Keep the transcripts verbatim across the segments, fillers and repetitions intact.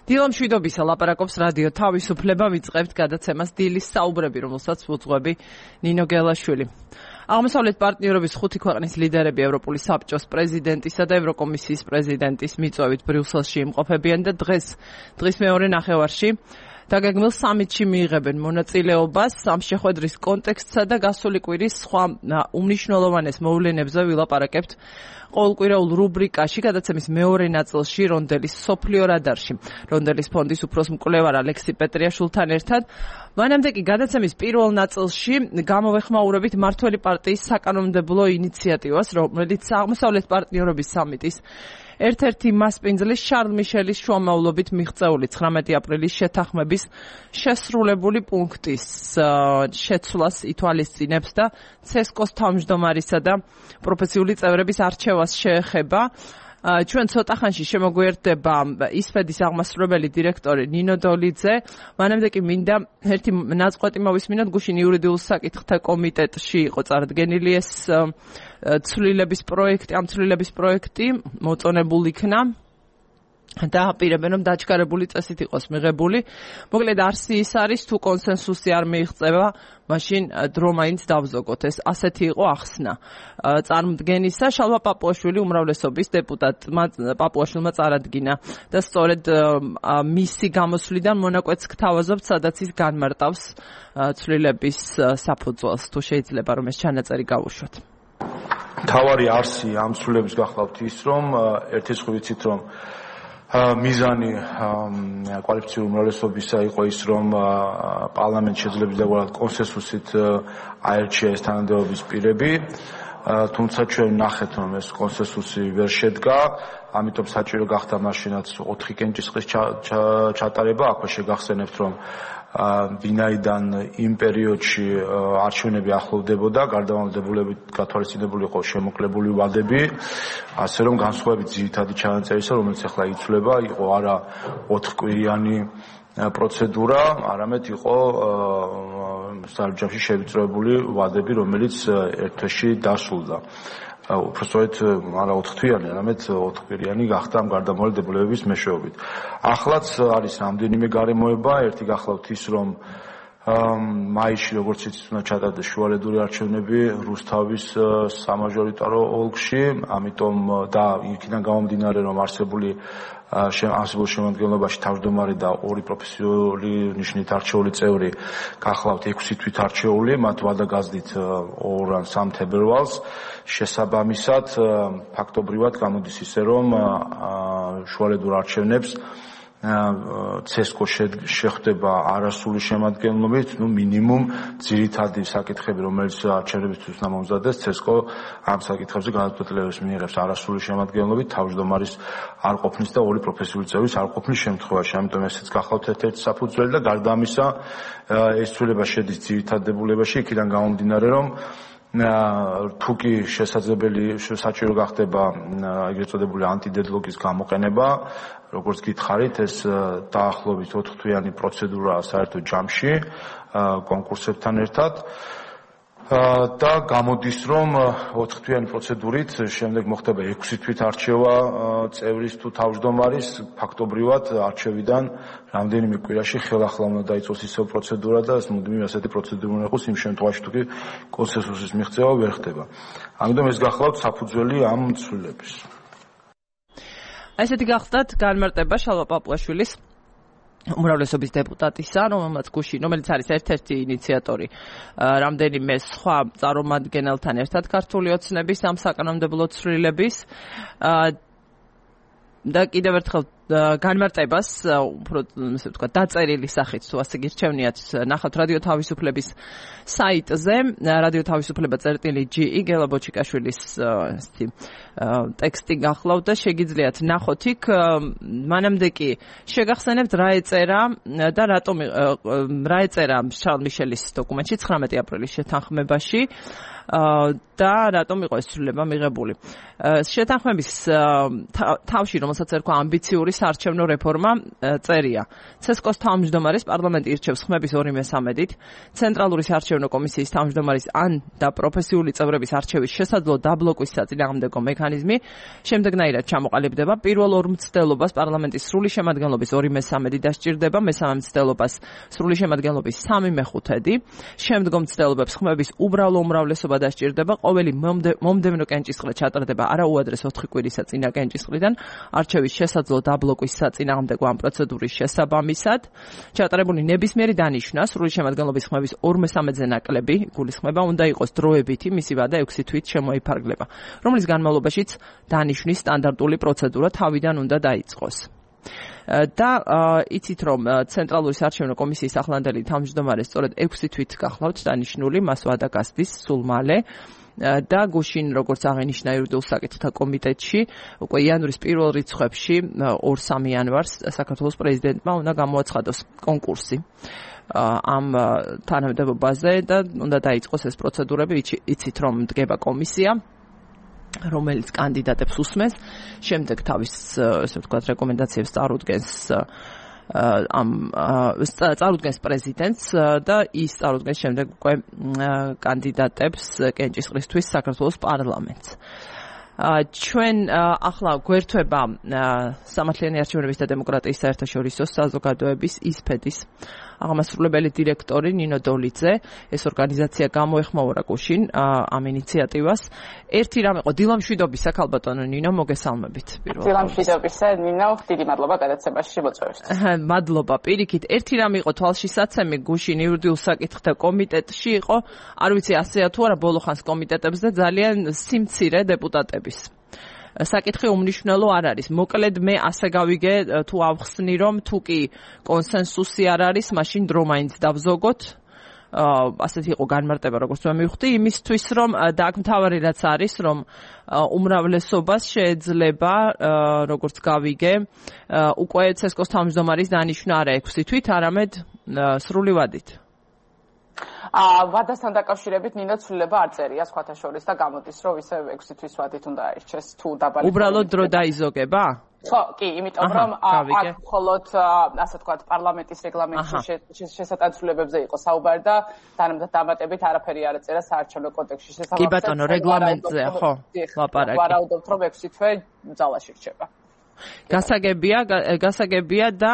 დილა მშვიდობისა ლაპარაკობს რადიო თავისუფლება ვიწყებთ გადაცემას დილის საუბრები, რომელსაც უძღვები ნინო გელაშვილი. აღმოსავლეთ პარტნიორობის ხუთი ქვეყნის ლიდერები ევროპული საბჭოს პრეზიდენტისა და ევროკომისიის პრეზიდენტის მიწვევით ბრიუსელში იმყოფებიან და დღეს დღის მეორე ნახევარში დაგეგმილ სამიტში მიიღებენ მონაწილეობას ამ შეხვედრის კონტექსტსა და გასული კვირის სხვა უმნიშვნელოვანეს მოვლენებზე ვილაპარაკებთ ყოველკვირეულ რუბრიკაში გადაცემის მეორე ნაწილში რონდელის სოფლიო რადარში. რონდელის ფონდის უფროს მკვლევარ ალექსი პეტრიაშვილთან ერთად მანამდე კი გადაცემის პირველ ნაწილში გამოვეხმაურებით მართველი პარტიის საკანონმდებლო ინიციატივას, რომელიც აღმოსავლეთ პარტნიორობის სამიტის ერთ-ერთი მასპინძლის შარლ მიშელის შუამავლობით მიღწეული ცხრამეტი აპრილის შეთანხმების შესრულებული პუნქტის შეცვლას ითვალისწინებს და ცესკოს თავმჯდომარისა და პროფესიული წევრების არჩევას შეეხება. ჩვენ ცოტა ხანში შემოგვიერთდება ისფედის აღმასრულებელი დირექტორი ნინო დოლიძე. მანამდე კი მინდა ერთი ნაწყვეტი მოვისმინოთ. გუშინ იურიდიულ საკითხთა კომიტეტში იყო წარდგენილი ეს ცვლილების პროექტი, ამ ცვლილების პროექტი მოწონებულ იქნა და აპირებენ რომ დაჩქარებული წესით იყოს მიღებული. მოკლედ არსი ის არის, თუ კონსენსუსი არ მიიღწევა, მაშინ დრო მაინც დავზოგოთ. ეს ასეთი იყო ახსნა წარმოდგენისა. შალვა პაპუაშვილი უმრავლესობის დეპუტატმა პაპუაშვილმა წარადგინა და სწორედ მისი გამოსვლიდან მონაკვეთს გთავაზობთ, სადაც ის განმარტავს ცვლილების საფუძველს. თუ შეიძლება რომ ეს ჩანაწერი გავუშვათ. თავარი არსი ამ ცვლილების გახლავთ ის, რომ ერთის ხო ვიცით, რომ მიზანი კვალიფიციური უმრავლესობისა იყო ის, რომ პარლამენტ შეძლებს დაგვარად კონსენსუსით აერჩია ეს თანამდებობის პირები, თუმცა ჩვენ ნახეთ, რომ ეს კონსენსუსი ვერ შედგა, ამიტომ საჭირო გახდა მაშინაც ოთხი კენჭისყრის ჩატარება. აქვე შეგახსენებთ, რომ ვინაიდან იმ პერიოდში არჩევნები ახლოვდებოდა, გარდამავლებულებით გათვალისწინებული იყო შემოკლებული ვადები, ასე რომ განსხვავებით ძირითადი ჩანაწერისა, რომელიც ახლა იცვლება, იყო არა ოთხკვირიანი პროცედურა, არამედ იყო სარჯავში შევიწროებული ვადები, რომელიც ერთ თვეში დასრულდა. უბრალოდ არა ოთხთვიანი, არამედ ოთხკვირიანი გახდა ამ გარდამავლებულების მეშვეობით. ახლაც არის რამდენიმე გარემოება, ერთი გახლავთ ის, რომ მაისში როგორც იცით უნდა ჩატარდეს შუალედური არჩევნები რუსთავის სამაჟორიტარო ოლქში, ამიტომ და იქიდან გამომდინარე, რომ არსებული არსებულ შემადგენლობაში თავმჯდომარე და ორი პროფესიული ნიშნით არჩეული წევრი გახლავთ ექვსი თვით არჩეული, მათ ვადა გაზდით ორ ან სამ თებერვალს. შესაბამისად, ფაქტობრივად გამოდის ისე, რომ შუალედურ არჩევნებს ცესკო შეხვდება არასრული შემადგენლობით, ну მინიმუმ ძირითადი საკითხები, რომელიც არჩევნებისთვის უნდა მომზადდეს, ცესკო ამ საკითხებზე განაცხადებს მიიღებს არასრული შემადგენლობით, თავმჯდომარის არ ყოფნის და ორი პროფესიული წევრის არ ყოფნის შემთხვევაში. ამიტომ ესეც გახლავთ ერთ-ერთი საფუძველი და გარდა ამისა, ეს ცვლილება შედის ძირითად დებულებაში, იქიდან გამომდინარე, რომ თუ კი შესაძლებელი საჭირო გახდება ეგრეთ წოდებული ანტიდედლოკის გამოყენება, როგორც გითხარით, ეს დაახლოებით ოთხთვიანი პროცედურაა საერთო ჯამში კონკურსებთან ერთად და გამოდის, რომ ოთხთვიანი პროცედურით შემდეგ მოხდება ექვსი თვით არჩევა წევრის თუ თავმჯდომარის, ფაქტობრივად არჩევიდან რამდენიმე კვირაში ხელახლა უნდა დაიწყოს ისევ პროცედურა და მუდმივი ასეთი პროცედურა უნდა იყოს იმ შემთხვევაში, თუ კი კონსენსუსის მიღწევა ვერ ხდება. ამიტომ ეს გახლავთ საფუძველი ამ ცვლილების. ასეთი გახლავთ განმარტება შალვა პაპუაშვილის უმრავლესობის დეპუტატისა, რომელმაც გუშინ, რომელიც არის ერთ-ერთი ინიციატორი რამდენიმე სხვა წარმომადგენელთან ერთად ქართული ოცნების ამ საკანონმდებლო ცვლილების და კიდევ ერთხელ განმარტებას, უფრო ისე ვთქვათ, დაწერილი სახით, თუ ასე გირჩევნიათ, ნახავთ რადიო თავისუფლების საიტზე, რადიო თავისუფლება წერტილი ჯი ი გელა ბოჩიკაშვილის ესეთი ტექსტი გახლავთ და შეგიძლიათ ნახოთ იქ. მანამდე კი შეგახსენებთ რა ეწერა და რატომ რა ეწერა შარლ მიშელის დოკუმენტში ცხრამეტი აპრილის შეთანხმებაში და რატომ იყო ეს ცვლილება მიღებული. შეთანხმების თავში, რომელსაც ერქვა ამბიციური საარჩევნო რეფორმა წერია. ცესკოს თავმჯდომარის პარლამენტი ირჩევს ხმების ორი მესამედით, ცენტრალური საარჩევნო კომისიის თავმჯდომარის ან და პროფესიული წევრების არჩევის შესაძლო დაბლოკვის საწინააღმდეგო მექანიზმი შემდეგნაირად ჩამოყალიბდება. პირველ ორ მცდელობას პარლამენტის სრული შემადგენლობის ორი მესამედი დასჭირდება, მესამე მცდელობას სრული შემადგენლობის სამი მეხუთედი. შემდგომ მცდელობებს ხმების უბრალო უმრავლესობა დასჭირდება. ყოველი მომდევნო კენჭისყრა ჩატარდება არაუადრეს ოთხი კვირისა წინა კენჭისყრიდან არჩევის შესაძლო დაბლოკვის საწინააღმდეგო ამ პროცედურის შესაბამისად. ჩატარებული ნებისმიერი დანიშვნა სრული შემადგენლობის ხმების ორ მესამედზე ნაკლები გულისხმება უნდა იყოს დროებითი, მისი ვადა ექვსი თვით შემოიფარგლება, რომლის განმავლობაშიც დანიშვნის სტანდარტული პროცედურა თავიდან უნდა დაიწყოს. და იცით რომ ცენტრალური საარჩევნო კომისიის ახლანდელი თავმჯდომარე სწორედ ექვსი თვით გახლავთ დანიშნული, მას ვადა გასდის სულ მალე. და გუშინ როგორც აღინიშნა იურიდიულ საკითხთა კომიტეტში უკვე იანვრის პირველ რიცხვებში ორ სამი იანვარს საქართველოს პრეზიდენტმა უნდა გამოაცხადოს კონკურსი ამ თანამდებობაზე და უნდა დაიწყოს ეს პროცედურები. იცით რომ დგება კომისია რომელიც კანდიდატებს усმენს, შემდეგ თავის ესე ვთქვათ რეკომენდაციებს წარუდგენს ამ წარუდგენს პრეზიდენტს და ის წარუდგენს შემდეგ უკვე კანდიდატებს კენჭისყრისთვის საქართველოს პარლამენტს. ჩვენ ახლა გვერდება სამართლიანი არჩევნების და დემოკრატიის საერთაშორისო საზოგადოების ისფედის აღმასრულებელი დირექტორი ნინო დოლიძე. ეს ორგანიზაცია გამოეხმაურა გუშინ ამ ინიციატივას. ერთი რამ იყო დილამშვიდობისა ქალბატონო ნინო, მოგესალმებით პირველად. დილამშვიდობისა ნინო, დიდი მადლობა გადაცემაში მოწვევისთვის. მადლობა პირიქით. ერთი რამ იყო თვალშისაცემი გუშინ იურიდიულ საკითხთა კომიტეტში იყო, არ ვიცი ასეა თუ არა ბოლო ხანს კომიტეტებს და ძალიან სიმცირე დეპუტატების. საკითხი უმნიშვნელო არ არის. მოკლედ მე ასე გავიგე თუ ავხსნი რომ თუ კი კონსენსუსი არ არის, მაშინ დრო მაინც დავზოგოთ. ასეთი იყო განმარტება როგორც მე მივხვდი იმისთვის რომ და აქ მთავარი რაც არის რომ უმრავლესობას შეეძლება როგორც გავიგე უკვე ცესკოს თავმჯდომარის დანიშვნა არა ექვსი თვით, არამედ სრული ვადით. ვადასთან დაკავშირებით ნინო ცვლილება არ წერია სხვათა შორის და გამოდის რომ ისე ექვსი თვის ვადით უნდა აირჩეს თუ დაბალი. უბრალოდ დრო დაიზოგება? ხო, კი, იმიტომ რომ აქ მხოლოდ ასე ვთქვათ პარლამენტის რეგლამენტში შესატანცვლებებზე იყო საუბარი და დამატებით არაფერი არ ეწერა საარჩევნო კოდექსში შესაბამისად. კი ბატონო, რეგლამენტზე ხო ლაპარაკი. ვარაუდობთ რომ ექვსი თვე ძალაში რჩება. გასაგებია, გასაგებია და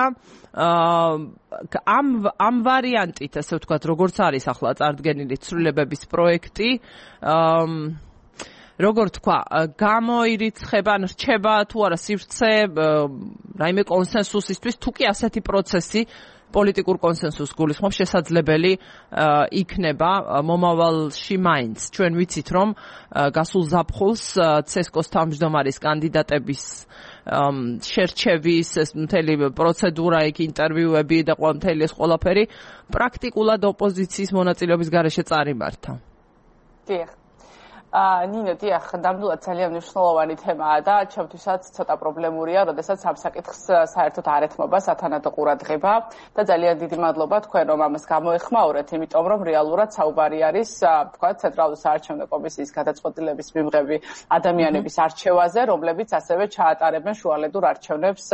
ამ ამ ვარიანტით, ასე ვთქვათ, როგორც არის ახლა წარდგენილი ცვლილებების პროექტი, როგორ თქვა, გამოირიცხება, ან რჩება თუ არა სივრცე რაიმე კონსენსუსისთვის, თუ კი ასეთი პროცესი პოლიტიკურ კონსენსუსს გულისხმობს შესაძლებელი იქნება მომავალში მაინც. ჩვენ ვიცით რომ გასულ ზაფხულს ცესკოს თავმჯდომარის კანდიდატების შერჩევის ეს მთელი პროცედურა, იქ ინტერვიუები და მთელი ეს ყველაფერი პრაქტიკულად ოპოზიციის მონაწილეობის გარეშე წარიმართა. დიახ. ნინო, დიახ, ნამდვილად ძალიან მნიშვნელოვანი თემაა და ჩემთვისაც ცოტა პრობლემურია, როდესაც ამ საკითხს საერთოდ არ ეთმობა სათანადო ყურადღება და ძალიან დიდი მადლობა თქვენ რომ ამას გამოეხმაურეთ, იმიტომ რომ რეალურად საუბარი არის, თქვა, ცენტრალური საარჩევნო კომისიის გადაწყვეტილების მიმღები ადამიანების არჩევაზე, რომლებიც ასევე ჩაატარებენ შუალედურ არჩევნებს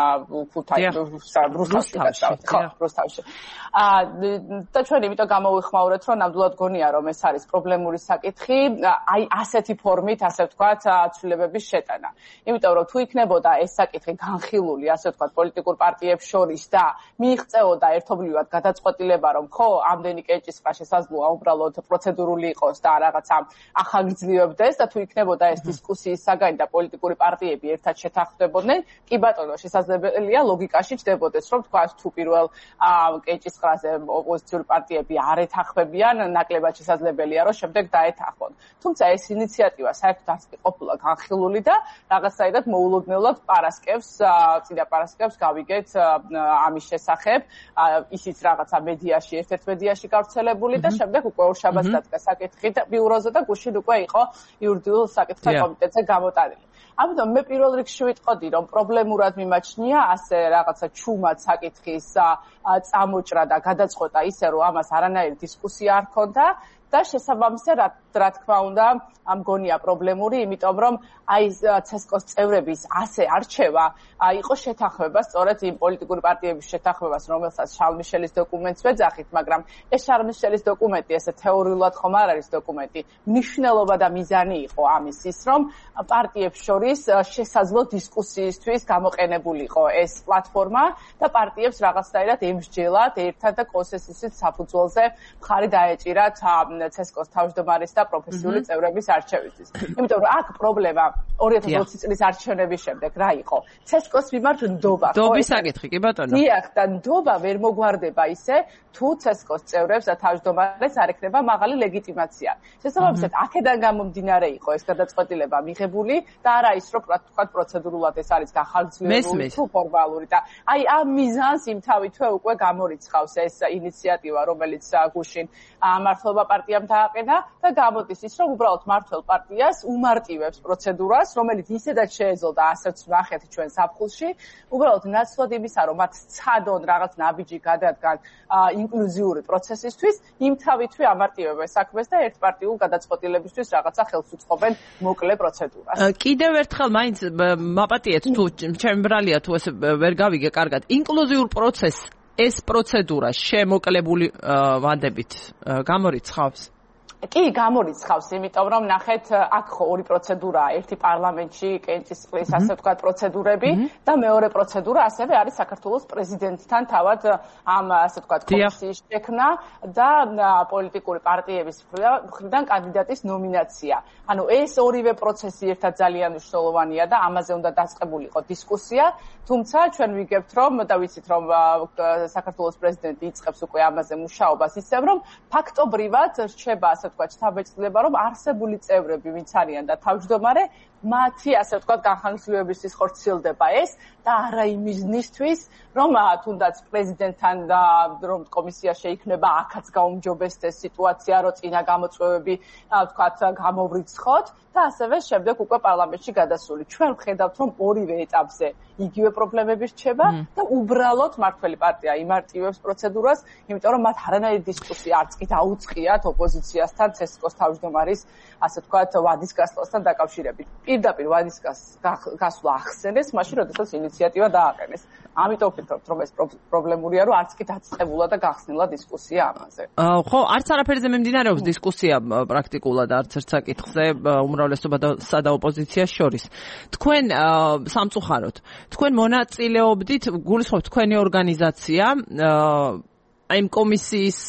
რუსთავში. და ჩვენ იმიტომ გამოეხმაურეთ, რომ ნამდვილად გონია რომ ეს არის პრობლემური საკითხი. აი ასეთი ფორმით, ასე ვთქვათ, ცვლილებების შეტანა. იმიტომ რომ თუ იქნებოდა ეს საკითხი განხილული, ასე ვთქვათ, პოლიტიკურ პარტიებს შორის და მიიღწეოდა ერთობლივად გადაწყვეტილება, რომ ხო, ამდენი კენჭისყრა შესაძლოა უბრალოდ პროცედურული იყოს და რაღაცა ახაგრძლიებდეს და თუ იქნებოდა ეს დისკუსიის საგანი და პოლიტიკური პარტიები ერთად შეთანხმდებოდნენ, კი ბატონო, შესაძლებელია ლოგიკაში ჩდებოდეს, რომ თქვა თუ პირველ კენჭისყრაზე ოპოზიციური პარტიები არ ეთანხმებიან, ნაკლებად შესაძლებელია, რომ შემდეგ დაეთანხმონ. თუმცა ეს ინიციატივა საერთოდ არც კი ყოფილა განხილული და რაღაცაირად მოულოდნელად პარასკევს, წინა პარასკევს გავიგეთ ამის შესახებ, ისიც რაღაცა მედიაში, ერთ-ერთ მედიაში გავრცელებული და შემდეგ უკვე ორშაბათს დადგა საკითხი ბიუროზე და გუშინ უკვე იყო იურიდიულ საკითხთა კომიტეტზე გამოტანილი. ამიტომ მე პირველ რიგში ვიტყოდი, რომ პრობლემურად მიმაჩნია ასე რაღაცა ჩუმად საკითხის წამოჭრა და გადაწყვეტა ისე, რომ ამას არანაირი დისკუსია არ ქონდა და შესაბამისად რა თქმა უნდა მგონია პრობლემური, იმიტომ რომ აი ცესკოს წევრების ასე არჩევა იყო შეთანხმება სწორედ იმ პოლიტიკური პარტიების შეთანხმებას, რომელსაც შარლ-მიშელის დოკუმენტს ვეძახით, მაგრამ ეს შარლ-მიშელის დოკუმენტი ესე თეორიულად ხომ არ არის დოკუმენტი. მნიშვნელობა და მიზანი იყო ამის ის, რომ პარტიებს შორის შესაძლო დისკუსიისთვის გამოყენებულიყო ეს პლატფორმა და პარტიებს რაღაცნაირად ემსჯელად ერთად და კონსენსუსით საფუძველზე მხარი დაეჭირათ ცესკოს თავმჯდომარის და პროფესიული წევრების არჩევისთვის. იმიტომ რომ აქ პრობლემა ორი ათას ოცი წლის არჩევნების შემდეგ რა იყო? ცესკოს მიმართ ნდობა. ნდობის საკითხი, კი ბატონო. დიახ, და ნდობა ვერ მოგვარდება ისე, თუ ცესკოს წევრებს და თავმჯდომარეს არ ექნება მაღალი ლეგიტიმაცია. შესაბამისად, აქედან გამომდინარე იყო ეს გადაწყვეტილება მიღებული და არა ის, რომ თქვა პროცედურულად ეს არის გახალწლებული თუ ფორმალური და აი ამ მიზანს იმთავითვე უკვე გამორიცხავს ეს ინიციატივა, რომელიც გუშინ მართლობა პარტიამ დააყენა და გამოდის ის, რომ უბრალოდ მართლ პარტიას უმარტივებს პროცედურას, რომელიც ისედაც შეეძლო და ასეც ნახეთ ჩვენ საფხულში, უბრალოდ ნაცვლად იმისა, რომ მათ სცადონ რაღაც ნაბიჯი გადადგან ინკლუზიური პროცესისთვის, იმთავითვე ამარტივებენ საქმეს და ერთპარტიულ გადაწყვეტილებისთვის რაღაცა ხელს უწყობენ მოკლე პროცედურას. კიდევ ერთხელ მაინც მაპატიეთ თუ ჩემი ბრალია თუ ესე ვერ გავიგე კარგად. ინკლუზიურ პროცესს ეს პროცედურა შემოკლებული ვადებით გამორიცხავს? კი, გამორიცხავს, იმიტომ რომ ნახეთ, აქ ხო ორი პროცედურაა, ერთი პარლამენტში, კენჭისყრის, ასე ვთქვათ, პროცედურები და მეორე პროცედურა ასევე არის საქართველოს პრეზიდენტთან თავად ამ, ასე ვთქვათ, კომისიის შექმნა და პოლიტიკური პარტიების მხრიდან კანდიდატის ნომინაცია. ანუ ეს ორივე პროცესი ერთად ძალიან მნიშვნელოვანია და ამაზე უნდა დაწყებულიყო დისკუსია, თუმცა ჩვენ ვიგებთ, რომ და ვიცით, რომ საქართველოს პრეზიდენტი იწყებს უკვე ამაზე მუშაობას, ისევ რომ ფაქტობრივად რჩება ასე ვთქვათ, შთაბეჭდილება, რომ არსებული წევრები, ვინც არიან და თავმჯდომარე, მათი, ასე ვთქვათ, განხორციელებისთვის ხორციელდება ეს და არა იმისთვის, რომ თუნდაც პრეზიდენტთან და რომ კომისია შეიქმნება, აქაც გაუმჯობესდეს სიტუაცია, რომ წინა გამოწვევები, ვთქვათ, გამოვრიცხოთ და ასევე შემდეგ უკვე პარლამენტში გადასული. ჩვენ ვხედავთ, რომ ორივე ეტაპზე იგივე პრობლემები რჩება და უბრალოდ მართველი პარტია იმარტივებს პროცედურას, იმიტომ რომ მათ არანაირი დისკუსია არც კი დაუწყიათ ოპოზიციასთან ცესკოს თავმჯდომარის, ასე ვთქვათ, ვადის გასვლასთან დაკავშირებით. პირდაპირ ვადის გასვლა ახსენეს, მაშინ როდესაც ინიციატივა დააყენეს. ამიტომ ვფიქრობთ, რომ ეს პრობლემურია, რომ არც კი დაწყებულა და გახსნილა დისკუსია ამაზე. ხო, არც არაფერზე მიმდინარეობს დისკუსია პრაქტიკულად არც ერთ საკითხზე უმრავლესობასა და ოპოზიციას შორის. თქვენ სამწუხაროდ, თქვენ მონაწილეობდით, გულისხმობთ თქვენი ორგანიზაცია აი ამ კომისიის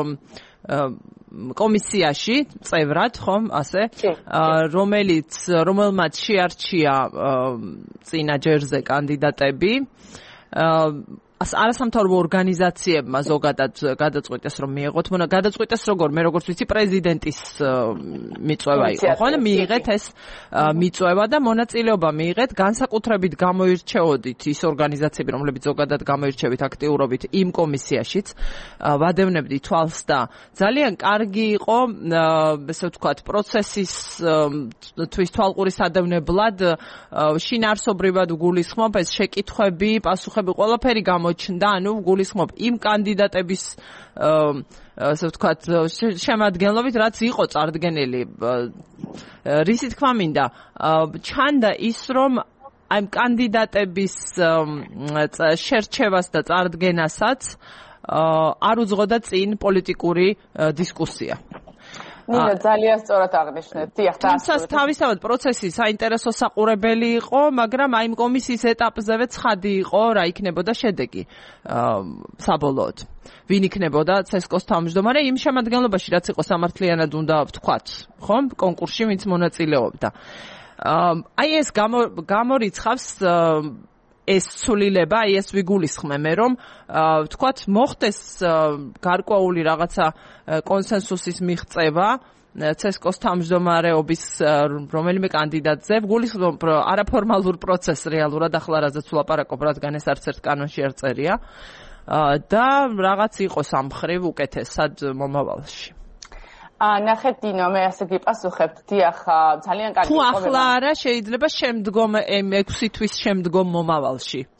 კომისიაში წევრად, ხომ, ასე, რომელიც რომელმაც შეარჩია წინა ჯერზე კანდიდატები, არასამთავრობო ორგანიზაციებმა ზოგადად გადაწყვიტეს რომ მიიღოთ, მონა გადაწყვიტეს როგორ, მე როგორც ვიცი პრეზიდენტის მიწვევა იყო, ხო, მიიღეთ ეს მიწვევა და მონაწილეობა მიიღეთ, განსაკუთრებით გამოირჩეოდით ის ორგანიზაციები, რომლებიც ზოგადად გამოირჩევით აქტიურობით იმ კომისიაშიც, ვადევნებდი თვალს და ძალიან კარგი იყო, ესე ვთქვათ, პროცესის თვის თვალყურის ადევნებლად შინაარსობრივად გულისხმობ ეს შეკითხვები, პასუხები, ყველაფერი გამოჩნდა, ანუ გულისხმობ იმ კანდიდატების ასე ვთქვათ შემადგენლობით, რაც იყო წარდგენილი. რისი თქმა მინდა, ჩანდა ის, რომ აი კანდიდატების შერჩევას და წარდგენასაც არ უძღოდა წინ პოლიტიკური დისკუსია. ნინო, ძალიან სწორად აღნიშნეთ. დიახ, თუმცა თავისთავად პროცესი საინტერესო საყურებელი იყო, მაგრამ აი ამ კომისიის ეტაპზევე ცხადი იყო რა იქნებოდა შედეგი საბოლოოდ. ვინ იქნებოდა ცესკოს თავმჯდომარე იმ შემადგენლობაში, რაც იყო სამართლიანად უნდა ვთქვათ, ხომ, კონკურსში ვინც მონაწილეობდა. აი ეს გამორიცხავს ეს ცვლილება, აი ეს ვიგულისხმე, რომ ვთქვათ, მოხდეს გარკვეული რაღაცა კონსენსუსის მიღწევა ცესკოს თავმჯდომარეობის რომელიმე კანდიდატზე, ვგულისხმობ არაფორმალურ პროცესს რეალურად ახლა რაზეც ვლაპარაკობ, რადგან ეს არც ერთ კანონში არ წერია და რაღაც იყოს ამ მხრივ უკეთესად მომავალში. ნახეთ დინო, მე ასე გიპასუხებთ, დიახ, ძალიან კარგი თუ ახლა არა შეიძლება შემდგომ ექვსი თვის შემდგომ მომავალში.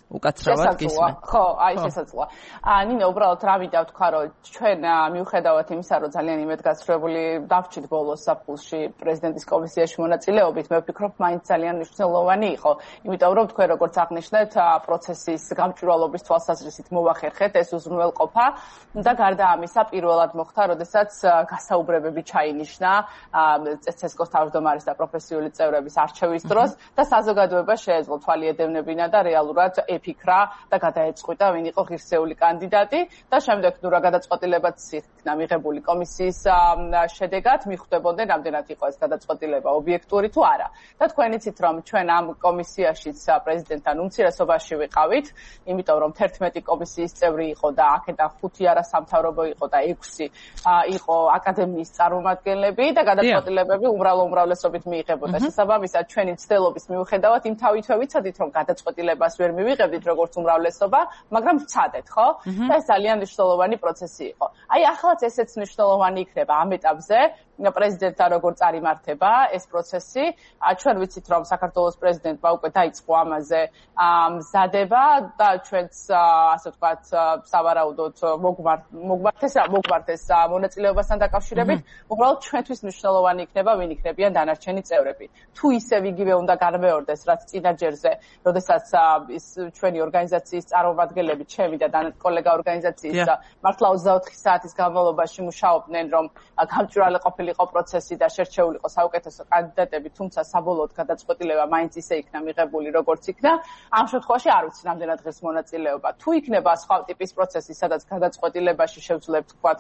უკაცრავად გისმენთ. ხო, აი შესაძლოა. აა ნინო, უბრალოდ რა ვიდა ვთქვა, რომ ჩვენ მიუხედავად იმისა, რომ ძალიან იმედგაცრუებული დავჭით ბოლოს საფულში პრეზიდენტის კომისიაში მონაწილეობით, მე ვფიქრობ, მაინც ძალიან მნიშვნელოვანი იყო. იმიტომ რომ თქვენ როგორც აღნიშნეთ, პროცესის გამჭვირვალობის თვალსაზრისით მოვახერხეთ ეს უზრუნველყოფა და გარდა ამისა, პირველად მოხდა, როდესაც გასაუბრებები ჩაინიშნა წესკოს თავმჯდომარის და პროფესიული წევრების არჩევის დროს და საზოგადოება შეეძლო თვალი ედევნებინა და რეალურად იფიქრა და გადაეწყვიტა ვინ იყო ღირსეული კანდიდატი და შემდეგ ნუ რა გადაწყვეტილებაც იქნა მიღებული კომისიის შედეგად მიხვდებოდნენ რამდენად იყო ეს გადაწყვეტილება ობიექტური თუ არა და თქვენ იცით რომ ჩვენ ამ კომისიაშიც პრეზიდენტთან უმცირესობაში ვიყავით იმიტომ რომ თერთმეტი კომისიის წევრი იყო და აქედან ხუთი არასამთავრობო იყო და ექვსი იყო აკადემიის წარმომადგენლები და გადაწყვეტილებები უმრავლო უმრავლესობით მიიღებოდა შესაბამისად ჩვენი ცდელობის მიუხედავად იმ თავითვე ვიცოდით რომ გადაწყვეტილებას ვერ მივიღებთ როგორც უმრავლესობა, მაგრამ ვცადეთ, ხო? და ეს ძალიან მნიშვნელოვანი პროცესი იყო. აი, ახალაც ესეც მნიშვნელოვანი იქნება ამ ეტაპზე, პრეზიდენტთან როგორ წარიმართება ეს პროცესი. ჩვენ ვიცით, რომ საქართველოს პრეზიდენტმა უკვე დაიწყო ამაზე მზადება და ჩვენც, ასე ვთქვათ, სავარაუდოდ მოგმართეს მოგმართეს მონაწილეობასთან დაკავშირებით, უბრალოდ ჩვენთვის მნიშვნელოვანი იქნება, ვინ იქნებიან დანარჩენი წევრები. თუ ისევ იგივე უნდა განმეორდეს, რაც წინა ჯერზე, როდესაც ის ჩვენი ორგანიზაციის წარმომადგენლები, ჩემი და კოლეგა ორგანიზაციის მართლა ოცდაოთხი საათის განმავლობაში მუშაობდნენ, რომ გამჭვირვალე ყოფილიყო პროცესი და შერჩეულიყო საუკეთესო კანდიდატები, თუმცა საბოლოოდ გადაწყვეტილება მაინც ისე იქნა მიღებული, როგორც იქნა. ამ შემთხვევაში არ ვიცი რამდენად ღირს მონაწილეობა. თუ იქნება სხვა ტიპის პროცესი, სადაც გადაწყვეტილებაში შევძლებთ, თქვათ,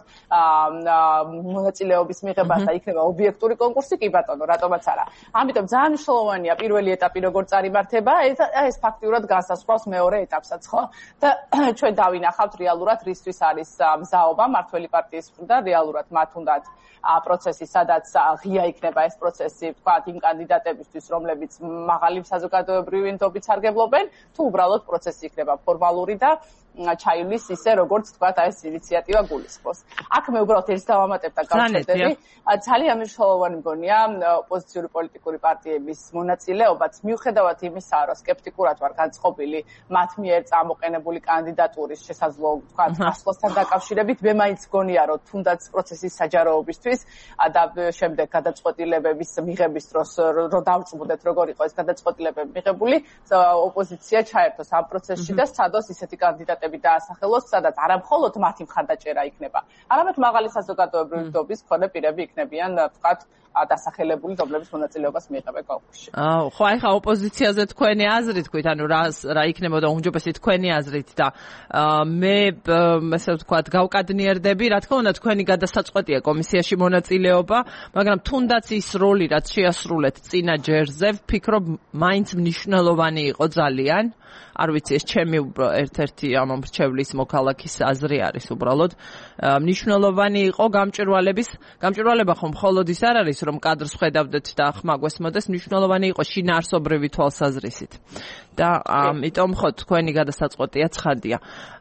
მონაწილეობის მიღებას და იქნება ობიექტური კონკურსი, კი ბატონო, რატომაც არა. ამიტომ ძალიან მნიშვნელოვანია პირველი ეტაპი როგორ წარიმართება, ეს ფაქტიურად განსაზღვრავს მეორე ეტაპსაც, ხო? და ჩვენ დავინახავთ რეალურად რისთვის არის მზაობა მართველი პარტიის მხრიდან, რეალურად მათ უნდათ პროცესი, სადაც ღია იქნება ეს პროცესი, თქვათ, იმ კანდიდატებისთვის, რომლებიც მაღალი საზოგადოებრივი ნდობით სარგებლობენ, თუ უბრალოდ პროცესი იქნება ფორმალური და ჩაივლის ისე, როგორც თქვათ, ეს ინიციატივა გულისხმობს. აქ მე უბრალოდ ერთ დავამატებ და გავჩერდები. ძალიან მნიშვნელოვანი მგონია ოპოზიციური პოლიტიკური პარტიების მონაწილეობაც, მიუხედავად იმისა, რომ სკეპტიკურად ვარ განწყობილი მათ მიერ წამოყენებული კანდიდატურის შესაძლო, თქვათ, გასვლასთან დაკავშირებით, მე მაინც მგონია, რომ თუნდაც პროცესის საჯაროობისთვის და შემდეგ გადაწყვეტილებების მიღების დროს რომ დავწმუნდეთ, როგორ იყო ეს გადაწყვეტილებები მიღებული, ოპოზიცია ჩაერთოს ამ პროცესში და სცადოს ისეთი კანდიდატები დაასახელოს, სადაც არა მხოლოდ მათი მხარდაჭერა იქნება, არამედ მაღალი საზოგადოებრივი ნდობის მქონე პირები იქნებიან, თქვათ, დასახელებული, რომლებიც მონაწილეობას მიიღებენ კონკურსში. აუ, ხო, ახლა ოპოზიციაზე თქვენი აზრი თქვით, ანუ რა რა იქნებოდა უმჯობესი თქვენი აზრით და მე ესე ვთქვათ, გავკადნიერდები, რა თქმა უნდა, თქვენი გადასაწყვეტია კომისიაში მონაწილეობა, მაგრამ თუნდაც ის როლი, რაც შეასრულეთ წინა ჯერზე, ვფიქრობ, მაინც მნიშვნელოვანი იყო ძალიან. არ ვიცი, ეს ჩემი ერთ-ერთი ამ მრჩევლის მოქალაქის აზრი არის უბრალოდ. მნიშვნელოვანი იყო გამჭვირვალების, გამჭვირვალება ხომ მხოლოდ ის არ არის, რომ კადრს ხედავდეთ და ხმა გვესმოდეს, მნიშვნელოვანი იყო შინაარსობრივი თვალსაზრისით. და ამიტომ ხო თქვენი გადასაწყვეტია ცხადია.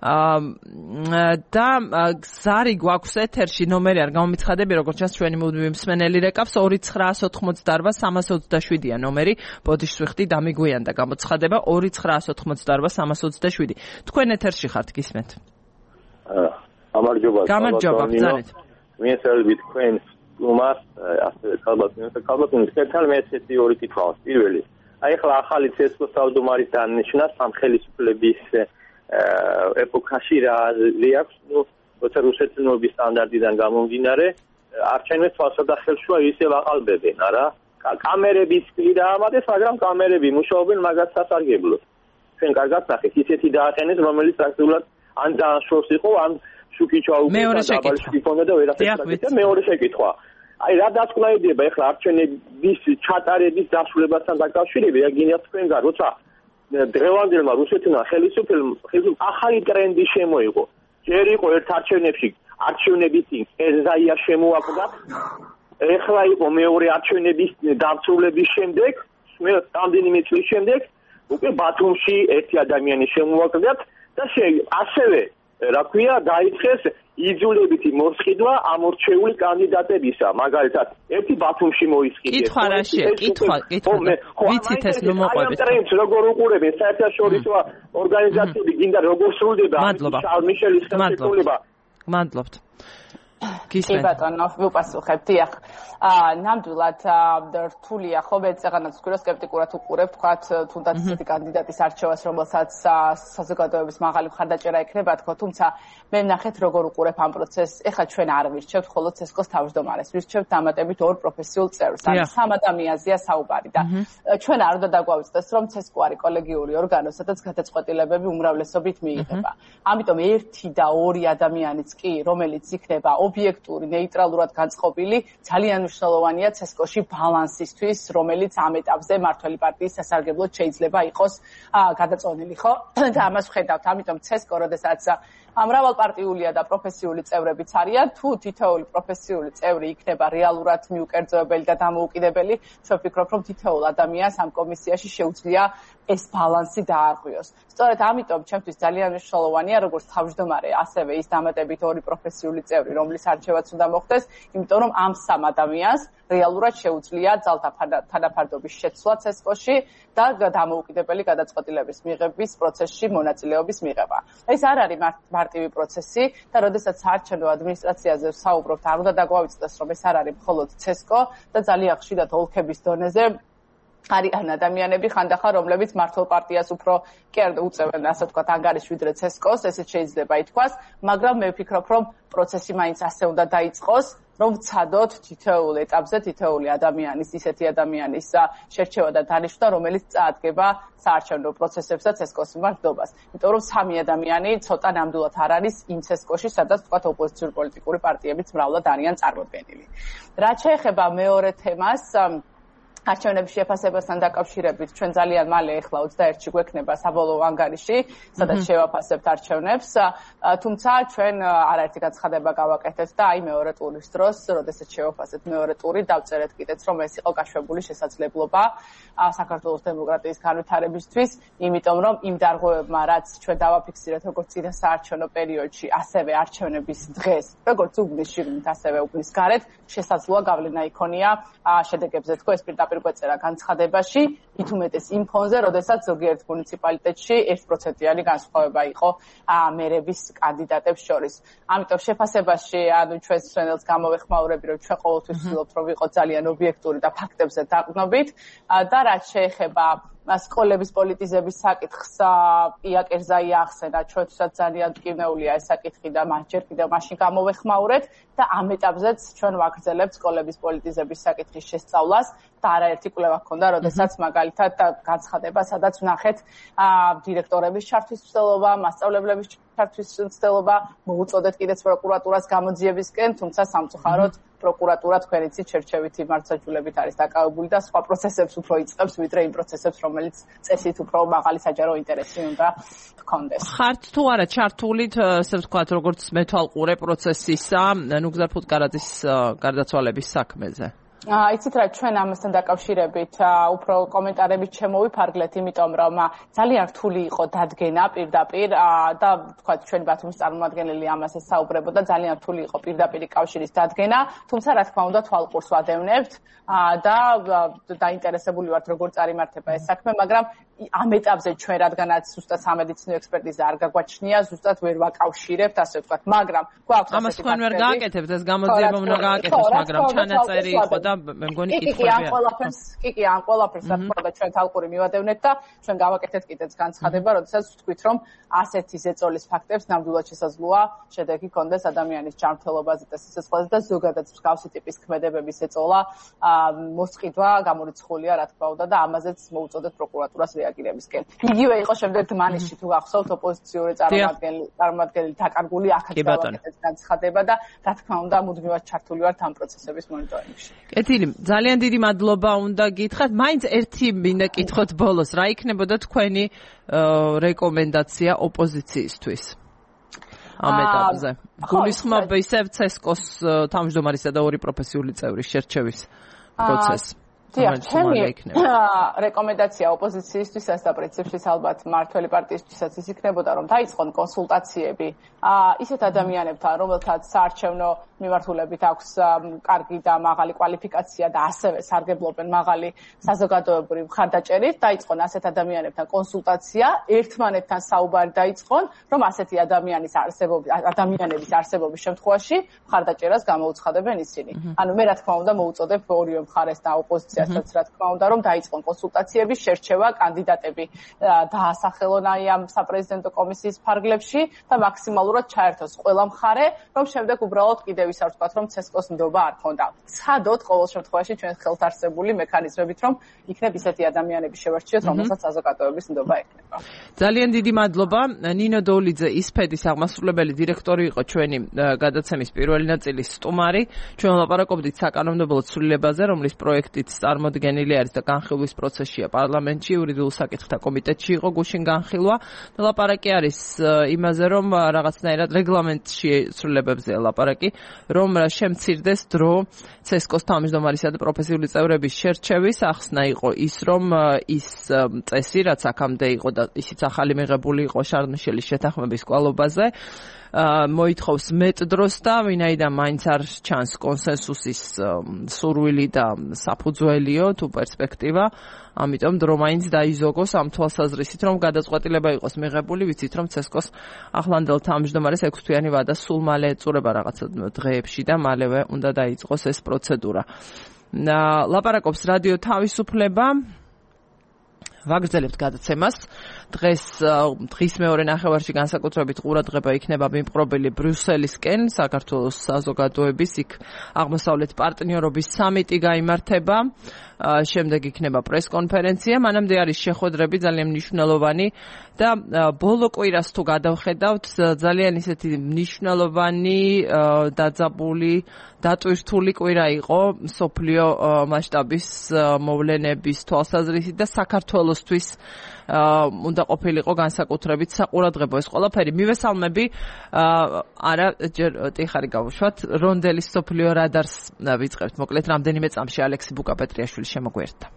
და ზარი გვაქვს ეთერში, ნომერი არ გამომიცხადები, როგორც ჩანს ჩვენი მუდმივი მსმენელი რეკავს ორი ცხრაას ოთხმოცდაარბა სამას ოცდაშვიდია ნომერი, ბოდიშს ვიხდი დამიგვიანდა გამოცხადება ორი ცხრაას ოთხმოცდაარბა სამას ოცდაშვიდი. თქვენ ეთერში ხართ, გისმენთ? გამარჯობა. გამარჯობა, ბრძანეთ. მიესალმებით თქვენს სტუმარს, ასე ალბათ ალბათ მითხეთალ მე ესეთი ორი კითხვა. პირველი, აი ახლა ახალი ცესკოს თავმჯდომარის დანიშნა სამხელისუფლების ეპოქაში რა რეაქს, ნუ როცა რუსეთნობის სტანდარტიდან გამომდინარე, არჩევნებს თვალსადახელშუა ისევ აყალბებენ, არა? კამერების პირ დაამატეს, მაგრამ კამერები მუშაობენ მაგას სასარგებლოდ. ჩვენ კარგად ნახეთ, ისეთი დააყენეს, რომელიც პრაქტიკულად ან დააშორს იყო, ან შუქი ჩაუყარა დაბალშიფონდა და ვერაფერს და მეორე შეკითხვა. აი რა დასკვნაებია ეხლა არჩევნების ჩატარების დასრულებასთან დაკავშირებით, რა გინდა თქვენგან, როცა დღევანდელმა რუსეთმა ხელისუფლებამ ახალი ტრენდი შემოიღო. ჯერ იყო ერთ არჩევნებში არჩევნების წინ ეზაია შემოაკვდა. ეხლა იყო მეორე არჩევნების დასრულების შემდეგ, მე რამდენიმე წლის შემდეგ უკვე ბათუმში ერთი ადამიანი შემოაკვდათ და ასევე რა ქვია, დაიწყეს იძულებითი მოსყიდვა ამორჩეული კანდიდატებისა. მაგალითად, ერთი ბათუმში მოისყიდეს. კითხვა რაშია? კითხვა, კითხვა. ვიცით ეს ნუ მოყვებით. ტრენდს როგორ უყურებენ საერთაშორისო ორგანიზაციები, გინდა როგორ სრულდება შარლ მიშელის ხელშეკრულება. მადლობთ. კი ბატონო, ვუპასუხებ. დიახ. აა ნამდვილად რთულია ხო მე წეგანაც ვქრო სკეპტიკურად უყურებ თქვათ თუნდაც ისეთი კანდიდატის არჩევას რომელსაც საზოგადოების მაღალი მხარდაჭერა ექნება თქო თუმცა მე ვნახეთ როგორ უყურებ ამ პროცესს ეხლა ჩვენ არ ვირჩევთ ხოლო ცესკოს თავმჯდომარეს ვირჩევთ დამატებით ორ პროფესიულ წევრს ან სამ ადამიანზეა საუბარი და ჩვენ არ უნდა დაგვავიწყდეს რომ ცესკო არის კოლეგიური ორგანო სადაც გადაწყვეტილებები უმრავლესობით მიიღება ამიტომ ერთი და ორი ადამიანიც კი რომელიც იქნება ობიექტური ნეიტრალურად განწყობილი ძალიან მნიშვნელოვანია ცესკოში ბალანსისთვის, რომელიც ამ ეტაპზე მართველი პარტიის სასარგებლოდ შეიძლება იყოს გადაწონილი, ხო? და ამას ვხედავთ, ამიტომ ცესკო, როდესაც მრავალპარტიულია და პროფესიული წევრებიც არიან, თუ თითოეული პროფესიული წევრი იქნება რეალურად მიუკერძოებელი და დამოუკიდებელი, ჩვენ ვფიქრობ, რომ თითოეულ ადამიანს ამ კომისიაში შეუძლია ეს ბალანსი დაარღვიოს. სწორედ ამიტომ ჩემთვის ძალიან მნიშვნელოვანია, როგორც თავმჯდომარე, ასევე ის დამატებით ორი პროფესიული წევრი, რომლის არჩევაც უნდა მოხდეს, იმიტომ რომ ამ სამ ადამიანს რეალურად შეუძლია ძალთა თანაფარდობის შეცვლა ცესკოში და დამოუკიდებელი გადაწყვეტილების მიღების პროცესში მონაწილეობის მიღება. ეს არ არის მარტივი პროცესი და როდესაც საარჩევნო ადმინისტრაციაზე ვსაუბრობთ, არ უნდა დაგვავიწყდეს, რომ ეს არ არის მხოლოდ ცესკო და ძალიან ხშირად ოლქების დონეზე არიან ადამიანები ხანდახან რომლებიც მართლ პარტიას უფრო კერდ უწევენ ასე ვთქვათ ანგარიშს ვიდრე ცესკოს ესეც შეიძლება ითქვას მაგრამ მე ვფიქრობ რომ პროცესი მაინც ასე უნდა დაიწყოს რომ ვცადოთ თითოეულ ეტაპზე თითოეული ადამიანის ისეთი ადამიანის შერჩევა და დანიშვნა რომელიც წაადგება საარჩევნო პროცესებს და ცესკოს მიმართობას იმიტომ რომ სამი ადამიანი ცოტა ნამდვილად არ არის იმ ცესკოში სადაც ვთქვათ ოპოზიციური პოლიტიკური პარტიებიც მრავლად არიან წარმოდგენილი რაც შეეხება მეორე თემას არჩევნების შეფასებასთან დაკავშირებით ჩვენ ძალიან მალე ახლა ოცდაერთში გვექნება საბოლოო ანგარიში, სადაც შევაფასებთ არჩევნებს, თუმცა ჩვენ არაერთი განცხადება გავაკეთეთ და აი მეორე ტურის დროს, როდესაც შევაფასეთ მეორე ტური, დავწერეთ კიდეც რომ ეს იყო გაშვებული შესაძლებლობა საქართველოს დემოკრატიის განვითარებისთვის, იმიტომ რომ იმ დარღვევებმა, რაც ჩვენ დავაფიქსირეთ როგორც წინა საარჩევნო პერიოდში, ასევე არჩევნების დღეს, როგორც უბნის შიგნით, ასევე უბნის გარეთ, შესაძლოა გავლენა იქონია შედეგებზე, თქო ეს პირდაპირ გვეწერა განცხადებაში, მით უმეტეს იმ ფონზე, როდესაც ზოგიერთ მუნიციპალიტეტში ერთ პროცენტიანი განსხვავება იყო მერების კანდიდატებს შორის. ამიტომ შეფასებაში, ანუ ჩვენ სვენელს გამოვეხმაურები, რომ ჩვენ ყოველთვის ვცდილობთ, რომ ვიყოთ ძალიან ობიექტური და ფაქტებზე დაყრდნობით და რაც შეეხება სკოლების პოლიტიზების საკითხს იაკერზაი ახსენა, ჩვენთვისაც ძალიან მტკივნეულია ეს საკითხი და მას ჯერ კიდევ მაშინ გამოვეხმაურეთ და ამ ეტაპზეც ჩვენ ვაგრძელებთ სკოლების პოლიტიზების საკითხის შესწავლას და არაერთი კვლევა ჰქონდა, როდესაც მაგალითად განცხადება, სადაც ვნახეთ დირექტორების ჩართვის მცდელობა, მასწავლებლების ჩართვის მცდელობა, მოუწოდეთ კიდეც პროკურატურას გამოძიებისკენ, თუმცა სამწუხაროდ პროკურატურა თქვენ იცით შერჩევითი მართლმსაჯულებით არის დაკავებული და სხვა პროცესებს უფრო იწყებს ვიდრე იმ პროცესებს რომელიც წესით უფრო მაღალი საჯარო ინტერესი უნდა ჰქონდეს. ხართ თუ არა ჩართულით ესე ვთქვათ როგორც მეთვალყურე პროცესისა ნუგზარ ფუტკარაძის გარდაცვალების საქმეზე? იცით რა ჩვენ ამასთან დაკავშირებით უფრო კომენტარებით შემოვიფარგლეთ იმიტომ რომ ძალიან რთული იყო დადგენა პირდაპირ და თქვა ჩვენ ბათუმის წარმომადგენელი ამას ესაუბრებოდა ძალიან რთული იყო პირდაპირი კავშირის დადგენა თუმცა რა თქმა უნდა თვალყურს ვადევნებთ და დაინტერესებული ვართ როგორ წარიმართება ეს საქმე მაგრამ ამ ეტაპზე ჩვენ რადგანაც ზუსტად სამედიცინო ექსპერტიზა არ გაგვაჩნია ზუსტად ვერ ვაკავშირებთ ასე ვთქვათ მაგრამ გვაქვს ასეთი ამას თქვენ ვერ გააკეთებთ ეს გამოძიება უნდა გააკეთოს მაგრამ ჩანაწერი იყო და მე მგონი კიკი ამ ყველაფერს კიკი ამ ყველაფერს რა თქმა უნდა ჩვენ თალყური მივადევნეთ და ჩვენ გავაკეთეთ კიდეც განცხადება როდესაც ვთქვით რომ ასეთი ზეწოლის ფაქტებს ნამდვილად შესაძლოა შედეგი ქონდეს ადამიანის ჯანმრთელობაზე და სიცოცხლეზე და ზოგადად მსგავსი ტიპის ქმედებების ეწოლა მოსყიდვა გამორიცხულია რა თქმა უნდა და ამაზეც მოუწოდეთ პროკურატურას რეაგირებისკენ. იგივე იყო შემდეგ დმანისში თუ გახსოვთ ოპოზიციური წარმომადგენელი წარმომადგენელი დაკარგული აქაც გავაკეთეთ განცხადება და რა თქმა უნდა მუდმივად ჩართული ვართ ამ პროცესების მონიტორინგში. კეთილი, ძალიან დიდი მადლობა უნდა გითხრათ. მაინც ერთი მინდა კითხოთ ბოლოს, რა იქნებოდა თქვენი რეკომენდაცია ოპოზიციისთვის? ამ ეტაპზე. გულისხმობ ისევ ცესკოს თავმჯდომარისა და ორი პროფესიული წევრის შერჩევის პროცესს. რომელიც უმალე იქნება. რეკომენდაცია ოპოზიციისთვისაც და პრინციპშიც ალბათ მართველი პარტიისთვისაც ის იქნებოდა, რომ დაიწყონ კონსულტაციები ისეთ ადამიანებთან, რომელთაც საარჩევნო მიმართულებით აქვს კარგი და მაღალი კვალიფიკაცია და ასევე სარგებლობენ მაღალი საზოგადოებრივი მხარდაჭერით, დაიწყონ ასეთ ადამიანებთან კონსულტაცია, ერთმანეთთან საუბარი დაიწყონ, რომ ასეთი ადამიანის არსებობის ადამიანების არსებობის შემთხვევაში მხარდაჭერას გამოუცხადებენ ისინი. ანუ მე რა თქმა უნდა მოუწოდებ ორივე მხარეს და ოპოზიციასაც რა თქმა უნდა, რომ დაიწყონ კონსულტაციები, შერჩევა კანდიდატები დაასახელონ აი ამ საპრეზიდენტო კომისიის ფარგლებში და მაქსიმალურად ჩაერთოს ყველა მხარე, რომ შემდეგ უბრალოდ კიდევ ისე ვთქვათ, რომ ცესკოს ნდობა არ ქონდა. ცადოთ ყოველ შემთხვევაში ჩვენ ხელთ არსებული მექანიზმებით, რომ იქნებ ისეთი ადამიანები შევარჩიოთ, რომელსაც საზოგადოების ნდობა ექნება. ძალიან დიდი მადლობა. ნინო დოულიძე ისფედის აღმასრულებელი დირექტორი იყო ჩვენი გადაცემის პირველი ნაწილის სტუმარი. ჩვენ ვლაპარაკობდით საკანონმდებლო ცვლილებაზე, რომლის პროექტით წარმოდგენილი არის და განხილვის პროცესშია პარლამენტში, იურიდიულ საკითხთა კომიტეტში იყო გუშინ განხილვა. ლაპარაკი არის იმაზე, რომ რაღაცნაირად რეგლამენტში ცვლილებებზეა ლაპარაკი, რომ შემცირდეს დრო ცესკოს თავმჯდომარისა და პროფესიული წევრების შერჩევის. ახსნა იყო ის, რომ ის წესი, რაც აქამდე იყო და ისიც ახალი მიღებული იყო შარლ მიშელის შეთანხმების კვალობაზე, მოითხოვს მეტ დროს და ვინაიდან მაინც არ ჩანს კონსენსუსის სურვილი და საფუძველიო თუ პერსპექტივა, ამიტომ დრო მაინც დაიზოგოს ამ თვალსაზრისით, რომ გადაწყვეტილება იყოს მიღებული, ვიცით რომ ცესკოს ახლანდელ თავმჯდომარეს ექვსთვიანი ვადა სულ მალე ეწურება რაღაცა დღეებში და მალევე უნდა დაიწყოს ეს პროცედურა. ლაპარაკობს რადიო თავისუფლება. ვაგრძელებთ გადაცემას. დღეს დღის მეორე ნახევარში განსაკუთრებით ყურადღება იქნება მიმყრობელი ბრიუსელისკენ, საქართველოს საზოგადოების იქ აღმოსავლეთ პარტნიორობის სამიტი გაიმართება. შემდეგ იქნება პრესკონფერენცია, მანამდე არის შეხვედრები ძალიან მნიშვნელოვანი და ბოლო კვირას თუ გადავხედავთ, ძალიან ისეთი მნიშვნელოვანი, დაძაბული, დატვირთული კვირა იყო მსოფლიო მასშტაბის მოვლენების თვალსაზრისით და საქართველოსთვის უნდა ყოფილიყო განსაკუთრებით საყურადღებო ეს ყველაფერი. მივესალმები, არა, ჯერ ტიხარი გავუშვათ, რონდელის მსოფლიო რადარს ვიწყებთ. მოკლედ რამდენიმე წამში ალექსი ბუკაპეტრიაშვილი შემოგვერთა.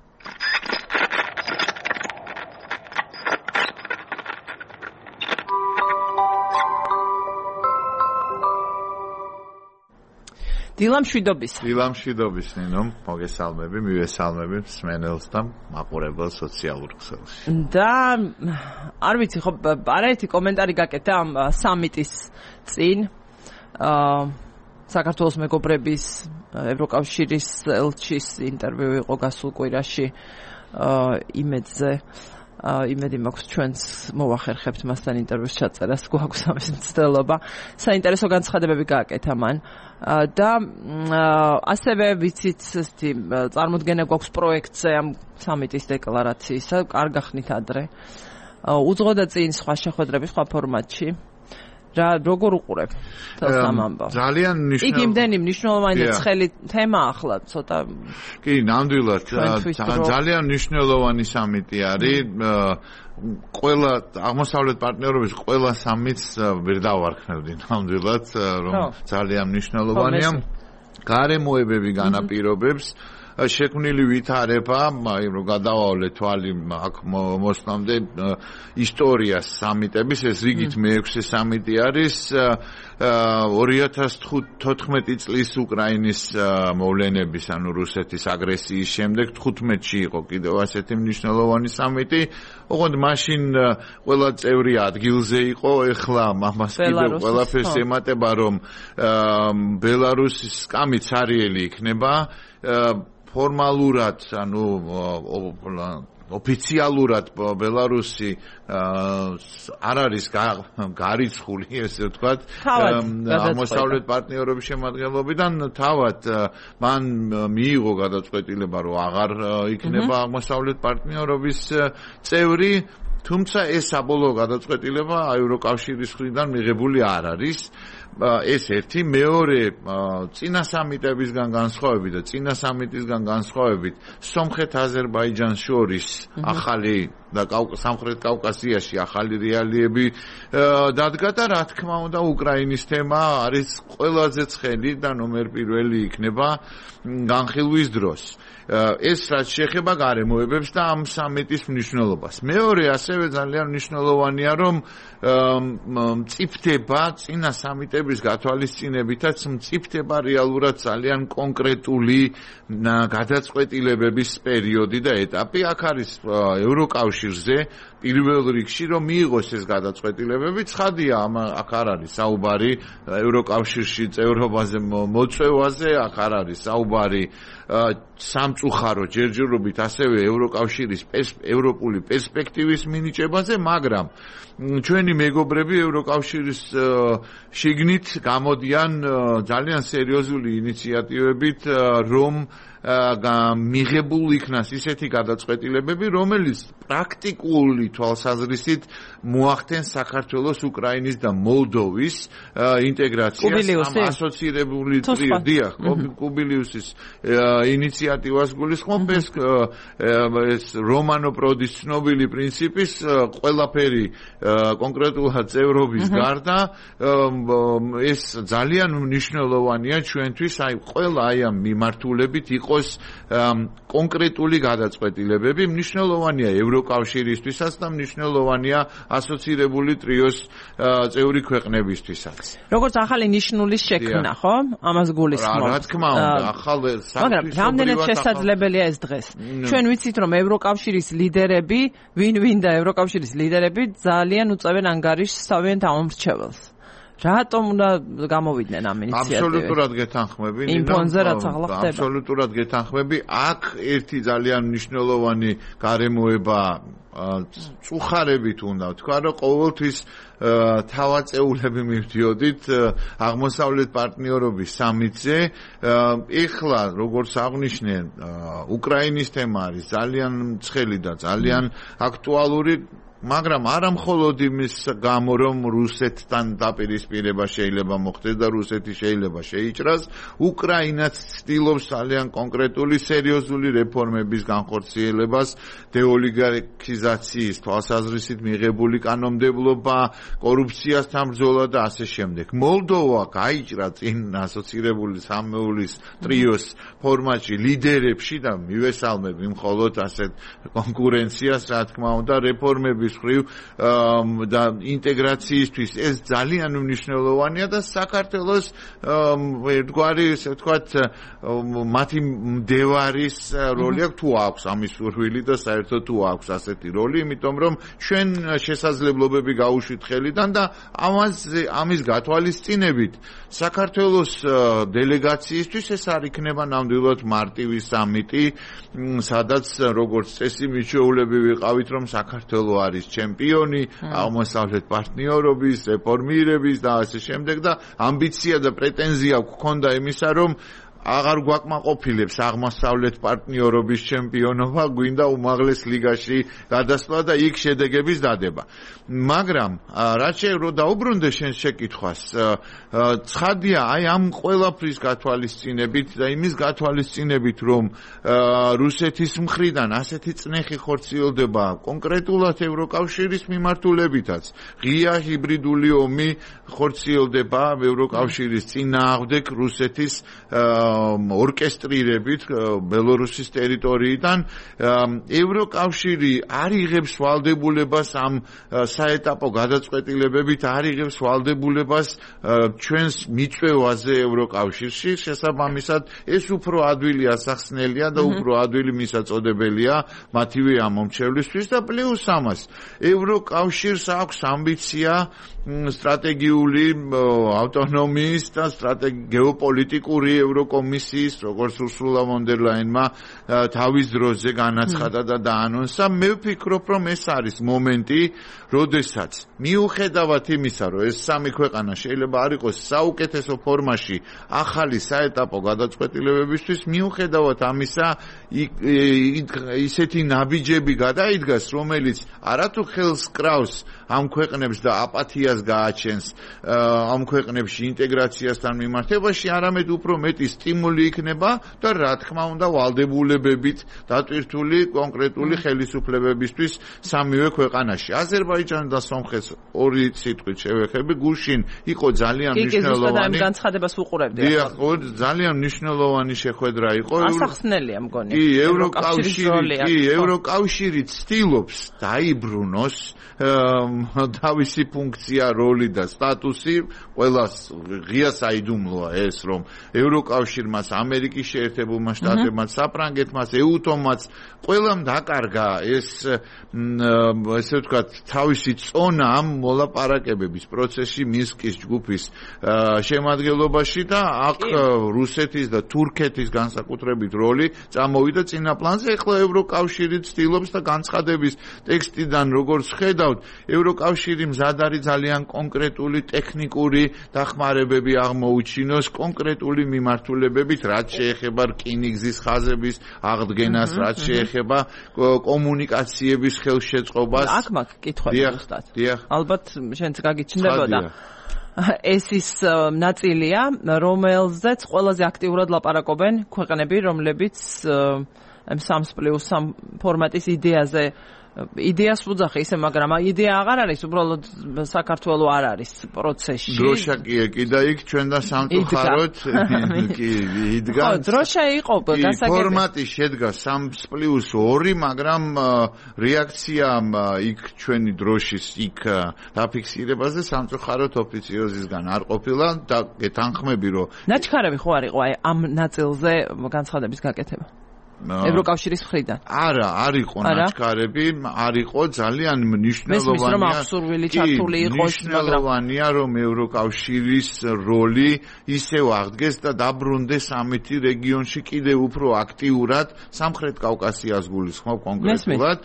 დილა მშვიდობის. დილა მშვიდობის, ნინო, მოგესალმები, მივესალმები მსმენელს და მაყურებელს სოციალურ ქსელში. და არ ვიცი, ხო, არაერთი კომენტარი გაკეთა ამ სამიტის წინ. აა საქართველოს მეგობრების ევროკავშირის ელჩის ინტერვიუ იყო გასულ კვირაში აა იმედზე. იმედი მაქვს ჩვენს მოვახერხებთ მასთან ინტერვიუს ჩაწერას, გვაქვს ამის მცდელობა. საინტერესო განცხადებები გააკეთა მან და ასევე ვიცით ესეთი წარმოდგენა გვაქვს პროექტზე ამ სამიტის დეკლარაციისა, არ გახნით ადრე. უძღოდა წინ სხვა შეხვედრები სხვა ფორმატში. რა როგორ უყურებ თავს ამ ამბავს? ძალიან მნიშვნელოვანი. იგი იმდენი მნიშვნელოვანი ცხელი თემა ახლა ცოტა. კი, ნამდვილად ძალიან მნიშვნელოვანი სამიტი არის. ყველა აღმოსავლეთ პარტნიორობის ყველა სამიტს ვერ დავარქმევდი ნამდვილად, რომ ძალიან მნიშვნელოვანია. გარემოებები განაპირობებს შექმნილი ვითარება, აი რომ გადავალე თვალი აქ მოსვლამდე ისტორიას სამიტების, ეს რიგით მეექვსე სამიტი არის ორი ათას თოთხმეტი წლის უკრაინის მოვლენების, ანუ რუსეთის აგრესიის შემდეგ თხუთმეტში იყო კიდევ ასეთი მნიშვნელოვანი სამიტი. ოღონდ მაშინ ყველა წევრი ადგილზე იყო, ეხლა ამას კიდევ ყველაფერს ემატება, რომ ბელარუსის სკამი ცარიელი იქნება. ფორმალურად, ანუ ოფიციალურად ბელარუსი არ არის გარიცხული, ესე ვთქვათ, აღმოსავლეთ პარტნიორობის შემადგენლობიდან. თავად მან მიიღო გადაწყვეტილება, რომ აღარ იქნება აღმოსავლეთ პარტნიორობის წევრი. თუმცა ეს საბოლოო გადაწყვეტილება ევროკავშირის მხრიდან მიღებული არ არის. ეს ერთი, მეორე, წინა სამიტებისგან განსხვავებით და წინა სამიტისგან განსხვავებით სომხეთ-აზერბაიჯანს შორის ახალი და სამხრეთ კავკასიაში ახალი რეალიები დადგა და რა თქმა უნდა უკრაინის თემა არის ყველაზე ცხელი და ნომერ პირველი იქნება განხილვის დროს. ეს რაც შეეხება გარემოებებს და ამ სამიტის მნიშვნელობას. მეორე, ასევე ძალიან მნიშვნელოვანია, რომ მწიფდება წინა სამიტების გათვალისწინებითაც მწიფდება რეალურად ძალიან კონკრეტული გადაწყვეტილებების პერიოდი და ეტაპი. აქ არის ევროკავშირზე პირველ რიგში რომ მიიღოს ეს გადაწყვეტილებები. ცხადია, აქ არ არის საუბარი ევროკავშირში წევრობაზე მოწვევაზე, აქ არ არის საუბარი სამწუხარო ჯერჯერობით ასევე ევროკავშირის ევროპული პერსპექტივის მინიჭებაზე, მაგრამ ჩვენი მეგობრები ევროკავშირის შიგნით გამოდიან ძალიან სერიოზული ინიციატივებით, რომ მიღებულ იქნას ისეთი გადაწყვეტილებები, რომელიც პრაქტიკული თვალსაზრისით მოახდენს საქართველოს, უკრაინის და მოლდოვის ინტეგრაციას ამ ასოცირებული ტრიოდია, კუბილიუსის ინიციატივას გულისხმობს. ეს რომანო პროდის ცნობილი პრინციპის ყველაფერი კონკრეტულად წევრობის გარდა ეს ძალიან მნიშვნელოვანია ჩვენთვის, აი ყველა აი ამ მიმართულებით იყოს კონკრეტული გადაწყვეტილებები. მნიშვნელოვანია ევროკავშირისთვისაც და მნიშვნელოვანია ასოცირებული ტრიოს წევრი ქვეყნებისთვისაც. როგორც ახალი ნიშნულის შექმნა, ხო? ამას გულისხმობს. რა თქმა უნდა, ახალ მაგრამ რამდენად შესაძლებელია ეს დღეს? ჩვენ ვიცით, რომ ევროკავშირის ლიდერები, ვინ-ვინ და ევროკავშირის ლიდერები ძალიან უწევენ ანგარიშს თავიანთ ამომრჩეველს. რატომ უნდა გამოვიდნენ ამ ინიციატივით? აბსოლუტურად გეთანხმები. იმ ფონზე რაც ახლა ხდება. აბსოლუტურად გეთანხმები. აქ ერთი ძალიან მნიშვნელოვანი გარემოება წუხარებით უნდა ვთქვა, რომ ყოველთვის თავაწეულები მივდიოდით აღმოსავლეთ პარტნიორობის სამიტზე. ეხლა როგორც აღნიშნე, უკრაინის თემა არის ძალიან ცხელი და ძალიან აქტუალური. მაგრამ არა მხოლოდ იმის გამო, რომ რუსეთთან დაპირისპირება შეიძლება მოხდეს და რუსეთი შეიძლება შეიჭრას, უკრაინაც ცდილობს ძალიან კონკრეტული სერიოზული რეფორმების განხორციელებას, დეოლიგარქიზაციის თვალსაზრისით მიღებული კანონმდებლობა, კორუფციასთან ბრძოლა და ასე შემდეგ. მოლდოვა გაიჭრა წინ ასოცირებული სამეულის ტრიოს ფორმატში ლიდერებში და მივესალმები მხოლოდ ასეთ კონკურენციას, რა თქმა უნდა, რეფორმები და ინტეგრაციისთვის ეს ძალიან მნიშვნელოვანია და საქართველოს ერთგვარი, ესე ვთქვათ, მათი მდევარის როლი აქვს, თუ აქვს ამის სურვილი და საერთოდ თუ აქვს ასეთი როლი, იმიტომ რომ ჩვენ შესაძლებლობები გაუშვით ხელიდან და ამას ამის გათვალისწინებით საქართველოს დელეგაციისთვის ეს არ იქნება ნამდვილად მარტივი სამიტი, სადაც როგორც წესი მიჩვეულები ვიყავით, რომ საქართველო არის ჩემპიონი აღმოსავლეთ პარტნიორობის, რეფორმირების და ასე შემდეგ და ამბიცია და პრეტენზია გვქონდა იმისა, რომ აღარ გვაკმაყოფილებს აღმოსავლეთ პარტნიორობის ჩემპიონობა, გვინდა უმაღლეს ლიგაში გადასვლა და იქ შედეგების დადება. მაგრამ რაც შეერო დაუბრუნდე შენ შეკითხვას, ცხადია, აი ამ ყველაფრის გათვალისწინებით და იმის გათვალისწინებით, რომ რუსეთის მხრიდან ასეთი წნეხი ხორციელდება კონკრეტულად ევროკავშირის მიმართულებითაც, ღია ჰიბრიდული ომი ხორციელდება ევროკავშირის წინააღმდეგ რუსეთის ორკესტრირებით ბელორუსის ტერიტორიიდან. ევროკავშირი არ იღებს ვალდებულებას ამ საეტაპო გადაწყვეტილებებით, არ იღებს ვალდებულებას ჩვენს მიწვევაზე ევროკავშირში. შესაბამისად, ეს უფრო ადვილი ასახსნელია და უფრო ადვილი მისაწოდებელია მათივე ამომრჩევლისთვის და პლუს ამას ევროკავშირს აქვს ამბიცია სტრატეგიული ავტონომიის და გეოპოლიტიკური ევროკავშირის კომისიის, როგორც ურსულა ვონ დერ ლაინმა თავის დროზე განაცხადა და დაანონსა, მე ვფიქრობ, რომ ეს არის მომენტი, როდესაც მიუხედავად იმისა, რომ ეს სამი ქვეყანა შეიძლება არ იყოს საუკეთესო ფორმაში ახალი საეტაპო გადაწყვეტილებებისთვის, მიუხედავად ამისა, ისეთი ნაბიჯები გადაიდგას, რომელიც არათუ ხელს კრავს ამ ქვეყნებს და აპათიას გააჩენს ამ ქვეყნებში ინტეგრაციასთან მიმართებაში, არამედ უფრო მეტი სტიმული იქნება და რა თქმა უნდა ვალდებულებებით დატვირთული კონკრეტული ხელისუფლებებისთვის სამივე ქვეყანაში. აზერბაიჯანი და სომხეთს ორი სიტყვით შევეხები, გუშინ იყო ძალიან მნიშვნელოვანი განცხადებას ვუყურებდი. დიახ, ძალიან მნიშვნელოვანი შეხვედრა იყო. ასახსნელია მგონი. კი, ევროკავშირი, კი, ევროკავშირი ცდილობს დაიბრუნოს თავისი ფუნქცია, როლი და სტატუსი, ყველას ღია საიდუმლოა ეს, რომ ევროკავშირმაც, ამერიკის შეერთებულმა შტატებმაც, საფრანგეთმაც, ეუთომაც ყველამ დაკარგა ეს ესე ვთქვათ, თავისი წონა ამ მოლაპარაკებების პროცესში მინსკის ჯგუფის შემადგენლობაში და აქ რუსეთის და თურქეთის განსაკუთრებით როლი წამოვიდა წინა პლანზე. ეხლა ევროკავშირი ცდილობს და განცხადების ტექსტიდან როგორც ხედავთ, ევროკავშირი მზად არის ძალიან კონკრეტული ტექნიკური დახმარებები აღმოუჩინოს კონკრეტული მიმართულებებით, რაც შეეხება რკინიგზის ხაზების აღდგენას, რაც შეეხება კომუნიკაციების ხელშეწყობას. აქ მაქვს კითხვები ზუსტად. დიახ. ალბათ შენც გაგიჩნდებოდა. ეს ის ნაწილია, რომელზეც ყველაზე აქტიურად ლაპარაკობენ ქვეყნები, რომლებიც სამს პლუს სამ ფორმატის იდეაზე იდეას უძახე ისე, მაგრამ იდეა აღარ არის, უბრალოდ საქართველოს არ არის პროცესში. დროშა კი ეკიდა იქ ჩვენ და სამწუხაროდ კი იდგა. ხო, დროშა იყო გასაგები. ფორმატი შედგა სამს პლუს ორი, მაგრამ რეაქცია იქ ჩვენი დროშის იქ დაფიქსირებაზე სამწუხაროდ ოფიციოზისგან არ ყოფილა და გეთანხმები, რომ ნაჩქარები ხო არ იყო აი ამ ნაწილზე განცხადების გაკეთება. ევროკავშირის მხრიდან. არა, არ იყო ნაჩქარები, არ იყო ძალიან მნიშვნელოვანია. რომ აბსურდული ჩართული იყოს, მაგრამ მნიშვნელოვანია, რომ ევროკავშირის როლი ისევ აღდგეს და დაბრუნდეს ამეთი რეგიონში კიდევ უფრო აქტიურად, სამხრეთ კავკასიას გულისხმობ კონკრეტულად,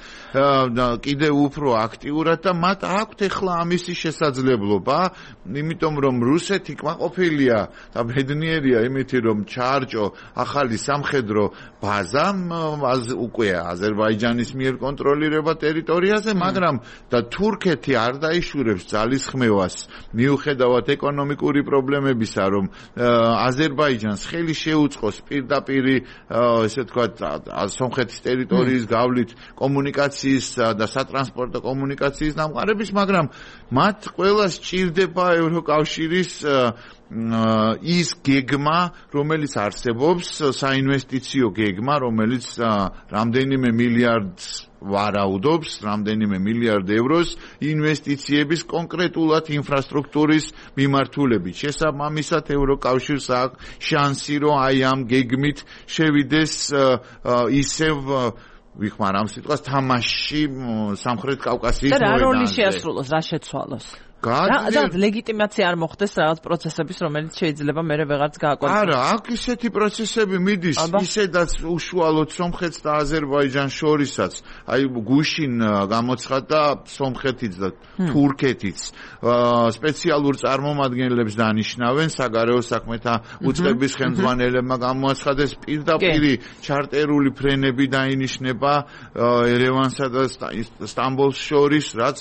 კიდევ უფრო აქტიურად და მათ აქვთ ახლა ამისი შესაძლებლობა, იმიტომ რომ რუსეთი კმაყოფილია და ბედნიერია იმითი, რომ ჩაარჭო ახალი სამხედრო ბაზა უკვე აზერბაიჯანის მიერ კონტროლირება ტერიტორიაზე, მაგრამ და თურქეთი არ დაიშურებს ძალისხმევას მიუხედავად ეკონომიკური პრობლემებისა, რომ აზერბაიჯანს ხელი შეუწყოს პირდაპირ ესე ვთქვათ სომხეთის ტერიტორიის გავლით კომუნიკაციის და სატრანსპორტო კომუნიკაციის დამყარების, მაგრამ მათ ყველას ჭირდება ევროკავშირის ის გეგმა, რომელიც არსებობს, საინვესტიციო გეგმა, რომელიც რამდენიმე მილიარდს ვარაუდობს, რამდენიმე მილიარდ ევროს ინვესტიციების კონკრეტულად ინფრასტრუქტურის მიმართულებით. შესაბამისად, ევროკავშირს აქვს შანსი, რომ აი ამ გეგმით შევიდეს ისევ ვიხმარ ამ სიტყვას თამაში სამხრეთ კავკასიის მოედანზე. და რა როლი შეასრულოს, რა შეცვალოს? რა ლეგიტიმაცია არ მოხდეს რაღაც პროცესების, რომელიც შეიძლება მერე ვეღარც გააკონტროლოს. არა, აქ ისეთი პროცესები მიდის, ისედაც უშუალოდ სომხეთს და აზერბაიჯანს შორისაც. აი გუშინ გამოცხადდა სომხეთიც და თურქეთიც სპეციალურ წარმომადგენლებს დანიშნავენ საგარეო საქმეთა უწყების ხელმძღვანელებმა გამოაცხადეს პირდაპირ ჩარტერული ფრენები დაინიშნება ერევანსა და სტამბოლს შორის, რაც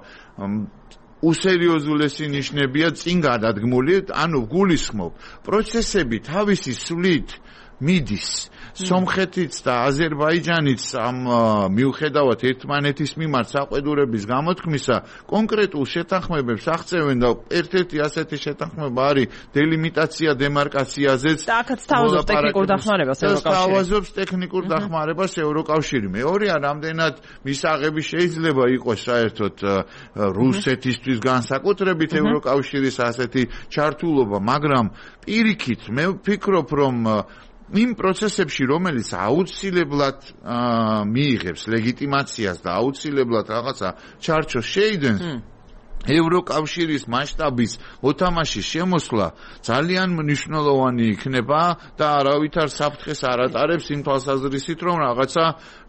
უსერიოზულესი ნიშნებია წინ გადადგმული, ანუ გულისხმობ პროცესები თავისი სვლით მიდის. სომხეთიც და აზერბაიჯანიც ამ მიუხედავად ერთმანეთის მიმართ საყვედურების გამოთქმისა კონკრეტულ შეთანხმებებს აღწევენ და ერთ-ერთი ასეთი შეთანხმება არის დელიმიტაცია დემარკაციაზეც. და აქაც თავაზობს ტექნიკურ დახმარებას ევროკავშირი. თავაზობს ტექნიკურ დახმარებას ევროკავშირი. მეორეა, რამდენად მისაღები შეიძლება იყოს საერთოდ რუსეთისთვის განსაკუთრებით ევროკავშირის ასეთი ჩართულობა, მაგრამ პირიქით მე ვფიქრობ, რომ იმ პროცესებში, რომელიც აუცილებლად მიიღებს ლეგიტიმაციას და აუცილებლად რაღაცა ჩარჩოს შეიდენს, ევროკავშირის მასშტაბის მოთამაშის შემოსვლა ძალიან მნიშვნელოვანი იქნება და არავითარ საფრთხეს არ ატარებს იმ თვალსაზრისით, რომ რაღაცა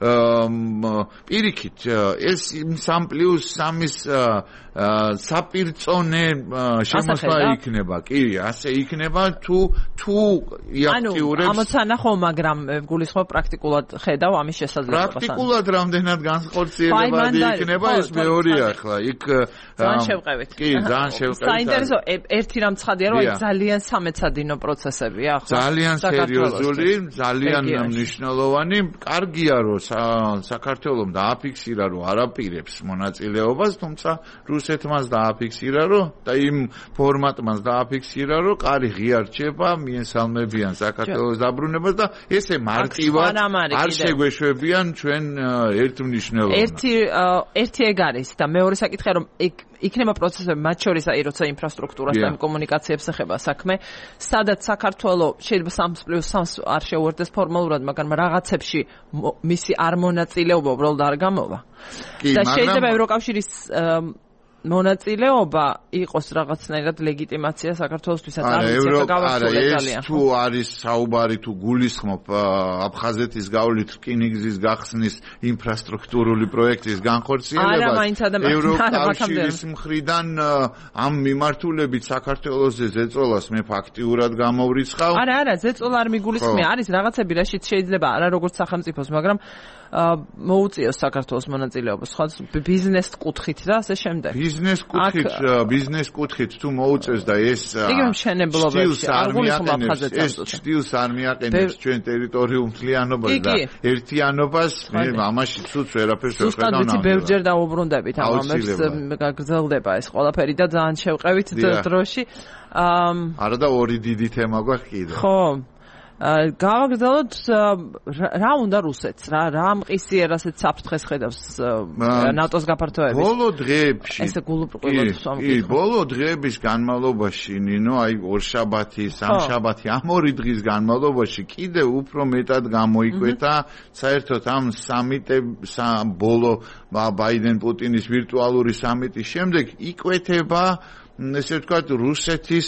პირიქით ეს სამ პლუს სამის საპირწონე შემოსვლა იქნება. კი, ასე იქნება თუ თუ იაქტიურებს. ანუ ამოცანა ხო, მაგრამ გულისხმობ პრაქტიკულად ხედავ ამის შესაძლებლობას. პრაქტიკულად რამდენად განხორციელებადი იქნება ეს მეორეა ახლა. იქ შევყევით. კი, ძალიან შევყევით. საინტერესო ერთი რამ ცხადია, რომ ძალიან სამეცადინო პროცესებია ახლა. ძალიან სერიოზული, ძალიან მნიშვნელოვანი. კარგია, რომ საქართველოს დააფიქსირა, რომ არ აპირებს მონაწილეობას, თუმცა რუსეთმაც დააფიქსირა, რომ და იმ ფორმატმაც დააფიქსირა, რომ კარი ღია რჩება, მიესალმებიან საქართველოს დაბრუნებას და ესე მარტივად არ შეგვეშვებიან ჩვენ ერთ მნიშვნელოვნად. ერთი ერთი ეგ არის და მეორე საკითხია, რომ იქნება პროცესები, მათ შორის აი როცა ინფრასტრუქტურას და კომუნიკაციებს ეხება საქმე, სადაც საქართველოს შეიძლება სამს პლუს სამს არ შეუერთდეს ფორმალურად, მაგრამ რაღაცებში მისი არ მონაწილეობა უბრალოდ არ გამოვა. და შეიძლება ევროკავშირის მონაწილეობა იყოს რაღაცნაირად ლეგიტიმაცია საქართველოსთვისაც არ ვიცი რა გავასრულე ძალიან. თუ არის საუბარი თუ გულისხმობ აფხაზეთის გავლით რკინიგზის გახსნის ინფრასტრუქტურული პროექტის განხორციელებას ევროკავშირის მხრიდან ამ მიმართულებით საქართველოსზე ზეწოლას მე ფაქტიურად გამოვრიცხავ. არა, არა, ზეწოლა არ მიგულისხმია, არის რაღაცები რაშიც შეიძლება არა როგორც სახელმწიფოს, მაგრამ მოუწიოს საქართველოს მონაწილეობას, ხო, ბიზნეს კუთხით და ასე შემდეგ. ბიზნეს კუთხით, ბიზნეს კუთხით თუ მოუწევს და ეს შენებლობაში არ გულისხმობ აფხაზეთს. ეს სტილს არ მიაყენებს ჩვენ ტერიტორიულ მთლიანობას და ერთიანობას, მე ამაში ცუც ვერაფერს ვერ ხედავ. ზუსტად ვიცი, ბევრჯერ დავუბრუნდებით ამ ამებს, გაგრძელდება ეს ყველაფერი და ძალიან შევყევით დროში. არა და ორი დიდი თემა გვაქვს კიდე. ხო. გავაგრძელოთ რა უნდა რუსეთს რა რა მყისიერ ასეთ საფრთხეს ხედავს ნატოს გაფართოების ბოლო დღეებში ესე გულუბრყვილად კი ბოლო დღეების განმავლობაში ნინო აი ორშაბათი სამშაბათი ამ ორი დღის განმავლობაში კიდე უფრო მეტად გამოიკვეთა საერთოდ ამ სამიტების ბოლო ბაიდენ პუტინის ვირტუალური სამიტის შემდეგ იკვეთება ესე ვთქვათ რუსეთის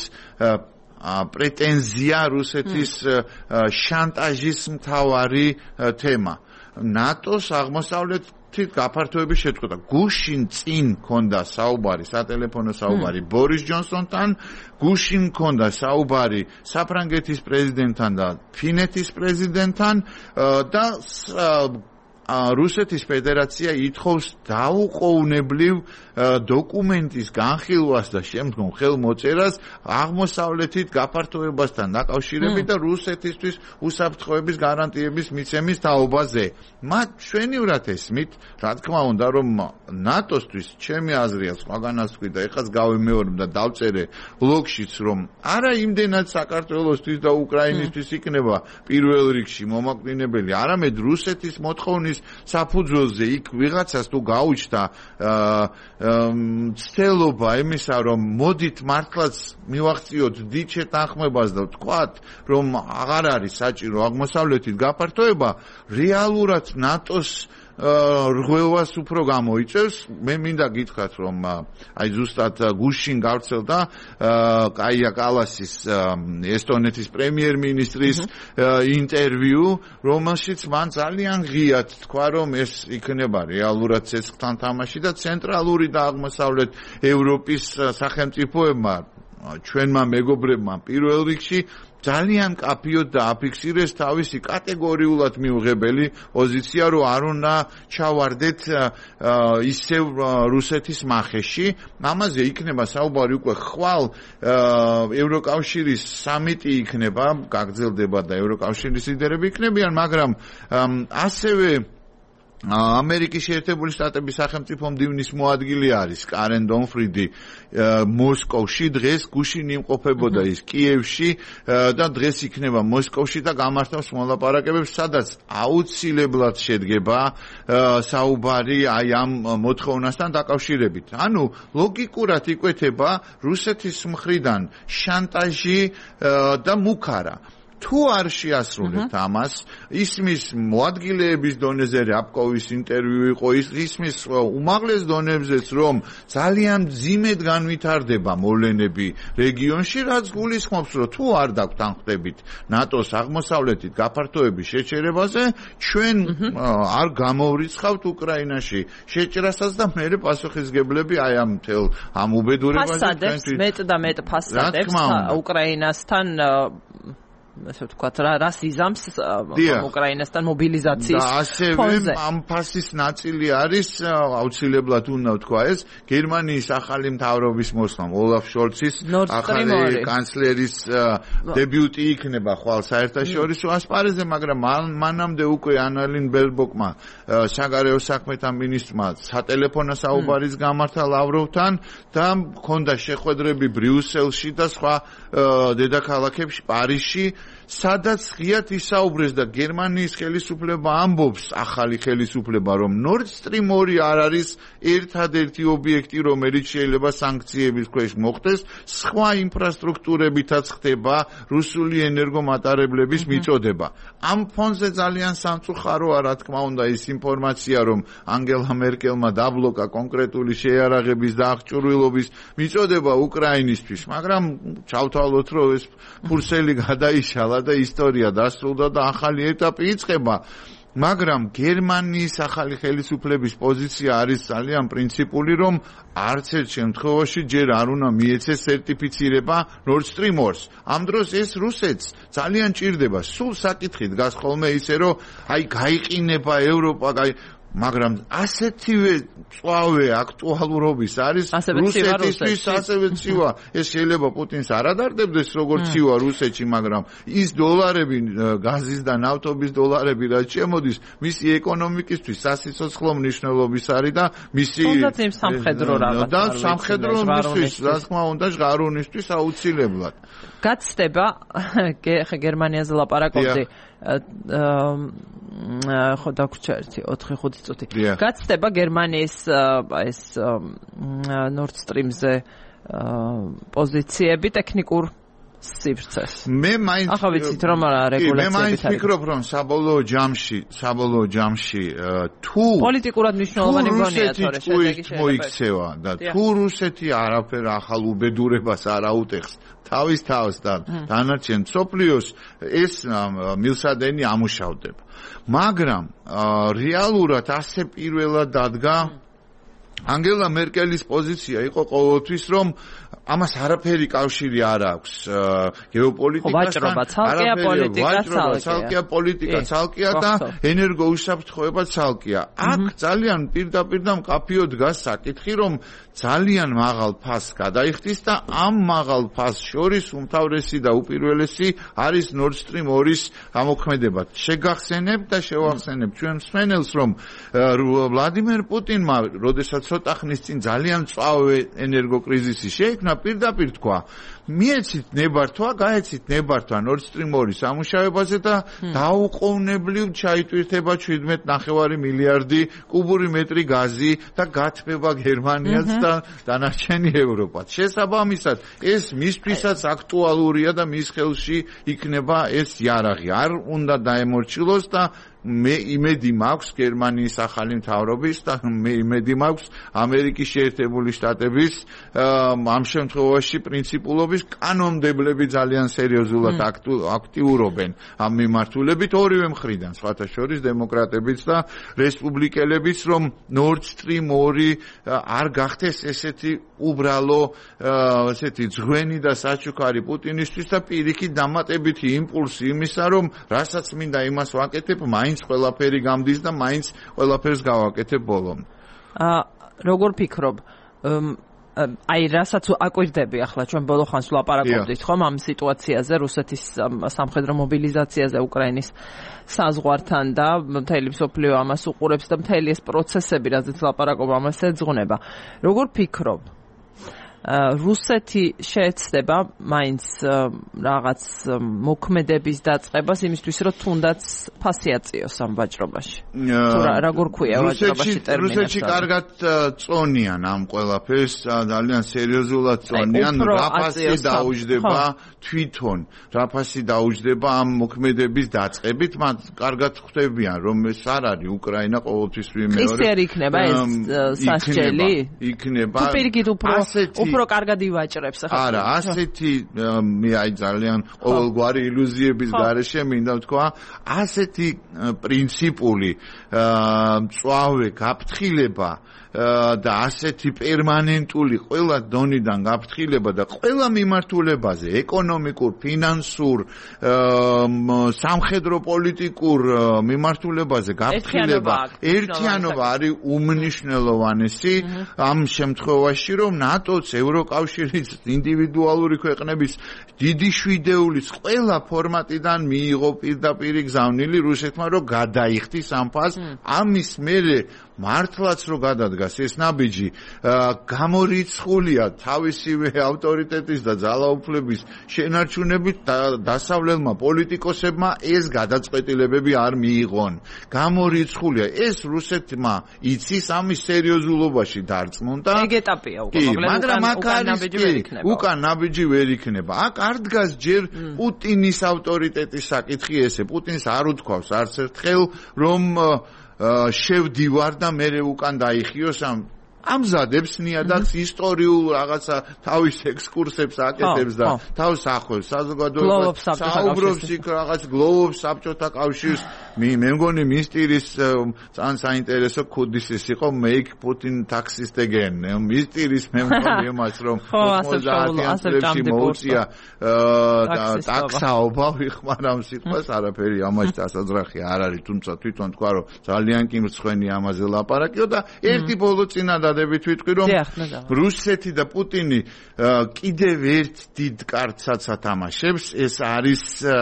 პრეტენზია რუსეთის შანტაჟის მთავარი თემა. ნატოს აღმოსავლეთით გაფართოების შეწყვეტა. გუშინ წინ ქონდა საუბარი, სატელეფონო საუბარი ბორის ჯონსონთან, გუშინ ქონდა საუბარი საფრანგეთის პრეზიდენტთან და ფინეთის პრეზიდენტთან და რუსეთის ფედერაცია ითხოვს დაუყოვნებლივ დოკუმენტის განხილვას და შემდგომ ხელმოწერას აღმოსავლეთით გაფართოებასთან დაკავშირებით და რუსეთისთვის უსაფრთხოების გარანტიების მიცემის თაობაზე. მათ შვენივრად ესმით, რა თქმა უნდა, რომ ნატოსთვის ჩემი აზრია სხვაგანაც ვთქვი და ეხაც გავიმეორებ და დავწერე ბლოგშიც, რომ არა იმდენად საქართველოსთვის და უკრაინისთვის იქნება პირველ რიგში მომაკვდინებელი, არამედ რუსეთის მოთხოვნის საფუძველზე იქ ვიღაცას თუ გაუჩნდა ცდელობა იმისა, რომ მოდით მართლაც მივახციოთ დიდ შეთანხმებას და ვთქვათ, რომ აღარ არის საჭირო აღმოსავლეთით გაფართოება, რეალურად ნატოს რღვევას უფრო გამოიწევს. მე მინდა გითხრათ, რომ აი ზუსტად გუშინ გავრცელდა კაია კალასის ესტონეთის პრემიერ-მინისტრის ინტერვიუ, რომელშიც მან ძალიან ღიად თქვა, რომ ეს იქნება რეალურად ცეცხლთან თამაში და ცენტრალური და აღმოსავლეთ ევროპის სახელმწიფოებმა ჩვენმა მეგობრებმა პირველ რიგში ძალიან კაფიოდ დააფიქსირეს თავისი კატეგორიულად მიუღებელი პოზიცია, რომ არ უნდა ჩავარდეთ ისევ რუსეთის მახეში. ამაზე იქნება საუბარი უკვე ხვალ ევროკავშირის სამიტი იქნება, გაგრძელდება და ევროკავშირის ლიდერები იქნებიან, მაგრამ ასევე ამერიკის შეერთებული შტატების სახელმწიფო მდივნის მოადგილე არის კარენ დონფრიდი მოსკოვში, დღეს გუშინ იმყოფებოდა ის კიევში და დღეს იქნება მოსკოვში და გამართავს მოლაპარაკებებს, სადაც აუცილებლად შედგება საუბარი აი ამ მოთხოვნასთან დაკავშირებით. ანუ ლოგიკურად იკვეთება რუსეთის მხრიდან შანტაჟი და მუქარა. თუ არ შეასრულებთ ამას, ისმის მოადგილეების დონეზე რაპკოვის ინტერვიუ იყო, ისმის უმაღლეს დონებზეც, რომ ძალიან ძიმედ განვითარდება მოვლენები რეგიონში, რაც გულისხმობს, რომ თუ არ დაგვთ ანხდებით ნატოს აღმოსავლეთით გაფართოების შეჩერებაზე, ჩვენ არ გამოვრიცხავთ უკრაინაში შეჭრასაც და მერე პასუხისგებლები აი ამ თელ ამ უბედურებაზე ფასადებს მეტ და მეტ ფასადებს უკრაინასთან ასე ვთქვათ, რას იზამს უკრაინასთან მობილიზაციის ფონზე. და ასევე ამ ფასის ნაწილი არის აუცილებლად უნდა ვთქვა ეს გერმანიის ახალი მთავრობის მოსვლამ ოლაფ შოლცის ახალი კანცლერის დებიუტი იქნება ხვალ საერთაშორისო ასპარეზზე, მაგრამ მანამდე უკვე ანალინ ბერბოკმა საგარეო საქმეთა მინისტრმა სატელეფონო საუბარის გამართა ლავროვთან და მქონდა შეხვედრები ბრიუსელში და სხვა დედაქალაქებში, პარიზში, სადაც ღიად ისაუბრეს და გერმანიის ხელისუფლება ამბობს, ახალი ხელისუფლება, რომ Nord Stream ორი არ არის ერთადერთი ობიექტი, რომელიც შეიძლება სანქციების ქვეშ მოხდეს, სხვა ინფრასტრუქტურებითაც ხდება რუსული ენერგომატარებლების მიწოდება. ამ ფონზე ძალიან სამწუხაროა, რა თქმა უნდა, ის ინფორმაცია, რომ ანგელა მერკელმა დაბლოკა კონკრეტული შეიარაღების და აღჭურვილობის მიწოდება უკრაინისთვის, მაგრამ ჩავთვალოთ, რომ ეს ფურსელი გადაიშალა და ისტორია დასრულდა და ახალი ეტაპი იწყება. მაგრამ გერმანიის ახალი ხელისუფლების პოზიცია არის ძალიან პრინციპული, რომ არც ერთ შემთხვევაში ჯერ არ უნდა მიეცეს სერტიფიცირება Nord Stream ორს. ამ დროს ეს რუსეთს ძალიან ჭირდება. სულ საკითხი დგას ხოლმე ისე, რომ აი გაიყინება ევროპა, აი მაგრამ ასეთივე წვავე აქტუალურობის არის რუსეთისთვის, ასევე ცივა. ეს შეიძლება პუტინს არ ადარდებდეს როგორც ცივა რუსეთში, მაგრამ ის დოლარები, გაზის და ნავთობის დოლარები რაც შემოდის, მისი ეკონომიკისთვის სასიცოცხლო მნიშვნელობის არის და მისი სამხედრო რაღაც და სამხედრო მისთვის, რა თქმა უნდა, ჟღარუნისთვის აუცილებლად. გაცდება გერმანიაზე ლაპარაკობდი ხო დაგვრჩა ერთი ოთხი ხუთი წუთი. გაცდება გერმანიის ეს Nord Stream-ზე პოზიციები ტექნიკურ სივრცეს. მე მაინც ახლა ვიცით რომ რეგულაციები მე მაინც ვფიქრობ რომ საბოლოო ჯამში, საბოლოო ჯამში თუ პოლიტიკურად მნიშვნელოვანი გონია თორე შედეგი მოიქცევა და თუ რუსეთი არაფერ ახალ უბედურებას არ აუტეხს თავის თავს და დანარჩენ მსოფლიოს, ეს მილსადენი ამუშავდება. მაგრამ რეალურად ასე პირველად დადგა ანგელა მერკელის პოზიცია იყო ყოველთვის, რომ ამას არაფერი კავშირი არ აქვს გეოპოლიტიკასთან, არაფერი ცალკეა პოლიტიკა, ცალკეა და ენერგოუსაფრთხოება ცალკეა. აქ ძალიან პირდაპირ და მკაფიო დგას საკითხი, რომ ძალიან მაღალ ფასს გადაიხდის და ამ მაღალ ფასს შორის უმთავრესი და უპირველესი არის Nord Stream ორის გამოქმედება. შეგახსენებ და შევახსენებ ჩვენ მსმენელს, რომ ვლადიმერ პუტინმა, როდესაც ცოტა ხნის წინ ძალიან წვავე ენერგოკრიზისი შეიქმნა, პირდაპირ თქვა, მიეცით ნებართვა, გაეცით ნებართვა Nord Stream ორის ამუშავებაზე და დაუყოვნებლივ ჩაიტვირთება შვიდმეტ ნახევარი მილიარდი კუბური მეტრი გაზი და გათბება გერმანიაც და დანარჩენი ევროპაც. შესაბამისად, ეს მისთვისაც აქტუალურია და მის ხელში იქნება ეს იარაღი. არ უნდა დაემორჩილოს და მე იმედი მაქვს გერმანიის ახალი მთავრობის და მე იმედი მაქვს ამერიკის შეერთებული შტატების ამ შემთხვევაში პრინციპულობის კანონმდებლები ძალიან სერიოზულად აქტიურობენ ამ მიმართულებით ორივე მხრიდან, სხვათა შორის დემოკრატებიც და რესპუბლიკელებიც, რომ Nord Stream ორი არ გახდეს ესეთი უბრალო ესეთი ძღვენი და საჩუქარი პუტინისთვის და პირიქით დამატებითი იმპულსი იმისა, რომ რასაც მინდა იმას ვაკეთებ, მაინც ყველაფერი გამდის და მაინც ყველაფერს გავაკეთებ ბოლომდე. აა როგორ ფიქრობ, აი რასაც აკვირდები ახლა ჩვენ ბოლო ხანს ვლაპარაკობდით ხომ ამ სიტუაციაზე, რუსეთის სამხედრო მობილიზაციაზე უკრაინის საზღვართან და მთელი მსოფლიო ამას უყურებს და მთელი ეს პროცესები, რაზეც ლაპარაკობ, ამას ეძღვნება. როგორ ფიქრობ? რუსეთი შეეცდება მაინც რაღაც მოქმედების დაწყებას იმისთვის, რომ თუნდაც ფასი აწიოს ამ ვაჭრობაში. თუ როგორ ქვია ვაჭრობაში ტერმინებს? რუსეთში კარგად წონიან ამ ყველაფერს, ძალიან სერიოზულად წონიან, რა ფასი დაუჯდება თვითონ, რა ფასი დაუჯდება ამ მოქმედების დაწყებით, მათ კარგად ხვდებიან, რომ ეს არ არის უკრაინა ყოველთვის ვიმეორებ. ისე არ იქნება ეს სასჯელი? იქნება. თუ პირიქით უფრო უფრო კარგად ივაჭრებს ახლა. არა, ასეთი მე აი ძალიან ყოველგვარი ილუზიების გარეშე მინდა ვთქვა, ასეთი პრინციპული მწვავე გაფრთხილება და ასეთი პერმანენტული ყველა დონიდან გაფრთხილება და ყველა მიმართულებაზე, ეკონომიკურ, ფინანსურ, სამხედრო პოლიტიკურ მიმართულებაზე გაფრთხილება, ერთიანობა არის უმნიშვნელოვანესი ამ შემთხვევაში, რომ ნატოც, ევროკავშირიც, ინდივიდუალური ქვეყნების დიდი შვიდეულის ყველა ფორმატიდან მიიღო პირდაპირ გზავნილი რუსეთმა, რომ გადაიხდის ამ ფაზს, ამის მერე მართლაც რო გადადგას ეს ნაბიჯი გამორიცხულია თავისივე ავტორიტეტის და ძალაუფლების შენარჩუნებით დასავლელმა პოლიტიკოსებმა ეს გადაწყვეტილებები არ მიიღონ. გამორიცხულია ეს რუსეთმა იცის ამის სერიოზულობაში დარწმუნდა. ეგ ეტაპია უკვე, მაგრამ აქ არის უკან ნაბიჯი ვერ იქნება. აქ არ დგას ჯერ პუტინის ავტორიტეტის საკითხი ესე. პუტინს არ უთქვავს არც ერთხელ რომ შევდივარ და მე უკან დაიხიოს ამ ამზადებს ნიადაგს ისტორიულ რაღაცა თავის ექსკურსებს აკეთებს და თავს ახველს საზოგადოებას საუბრობს იქ რაღაც გლოვობს საბჭოთა კავშირს მე მგონი მისტირის ძალიან საინტერესო ქუდის ის იყო make Putin taxist again მისტირის მე მგონი იმას რომ ოცდაათიან წლებში მოუწია ტაქსაობა ვიხმარამ სიტყვას არაფერი ამაში დასაძრახი არ არის თუმცა თვითონ თქვა რომ ძალიან კი მრცხვენი ამაზე ლაპარაკიო და ერთი ბოლო წინადად დებით ვიტყვი რომ რუსეთი და პუტინი კიდევ ერთ დიდ კარტსაც ათამაშებს ეს არის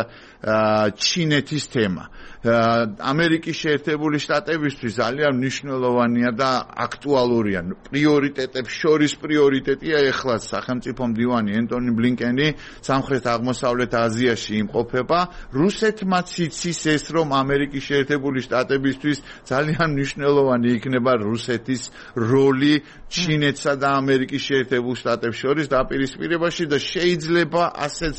ჩინეთის თემა. ამერიკის შეერთებული შტატებისთვის ძალიან მნიშვნელოვანია და აქტუალურია. პრიორიტეტებს შორის პრიორიტეტია ეხლა სახელმწიფო მდივანი ენტონი ბლინკენი სამხრეთ აღმოსავლეთ აზიაში იმყოფება. რუსეთმაც იცის ეს რომ ამერიკის შეერთებული შტატებისთვის ძალიან მნიშვნელოვანი იქნება რუსეთის როლი ჩინეთსა და ამერიკის შეერთებულ შტატებს შორის დაპირისპირებაში და შეიძლება ასეც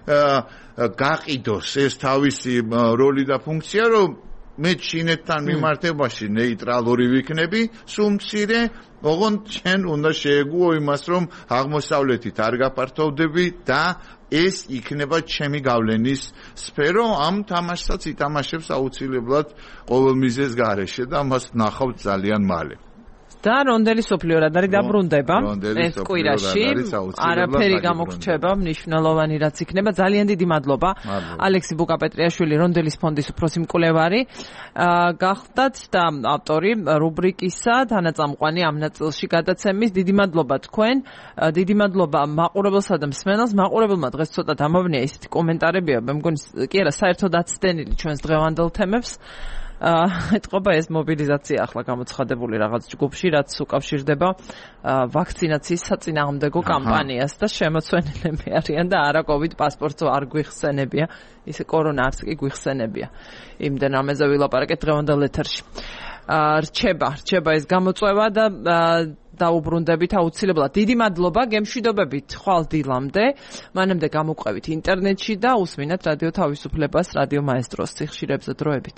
გაყიდოს ეს თავისი როლი და ფუნქცია, რომ მე ჩინეთთან მიმართებაში ნეიტრალური ვიქნები, სულ მცირე, ოღონდ ჩვენ უნდა შეეგუო იმას, რომ აღმოსავლეთით არ გაფართოვდები და ეს იქნება ჩემი გავლენის სფერო, ამ თამაშსაც ითამაშებს აუცილებლად ყოველ მიზეზ გარეშე და მას ნახავთ ძალიან მალე. და რონდელი სოფლიო რად არის დაბრუნდება ეს კვირაში არაფერი გამოგრჩება მნიშვნელოვანი რაც იქნება ძალიან დიდი მადლობა ალექსი ბუკაპეტრიაშვილი რონდელის ფონდის უფროსი მკვლევარი გახდათ და ავტორი რუბრიკისა თანაწამყვანი ამ ნაწილში გადაცემის დიდი მადლობა თქვენ დიდი მადლობა მაყურებელსა და მსმენელს მაყურებელმა დღეს ცოტა დამავნია ისეთი კომენტარებია მე მგონი კი არა საერთოდ აცდენილი ჩვენს დღევანდელ თემებს ეთყობა ეს მობილიზაცია ახლა გამოცხადებული რაღაც ჯგუფში, რაც უკავშირდება ვაქცინაციის საწინააღმდეგო კამპანიას და შემოცვენილები არიან და არა COVID პასპორტს არ გვიხსენებია, ისე კორონა არც კი გვიხსენებია. იმდენ ამაზე ვილაპარაკეთ დღევანდელ ეთერში. რჩება, რჩება ეს გამოწვევა და დაუბრუნდებით აუცილებლად. დიდი მადლობა, გემშვიდობებით ხვალ დილამდე. მანამდე გამოყვებით ინტერნეტში და უსმინათ რადიო თავისუფლებას, რადიო მაესტროს სიხშირებზე დროებით.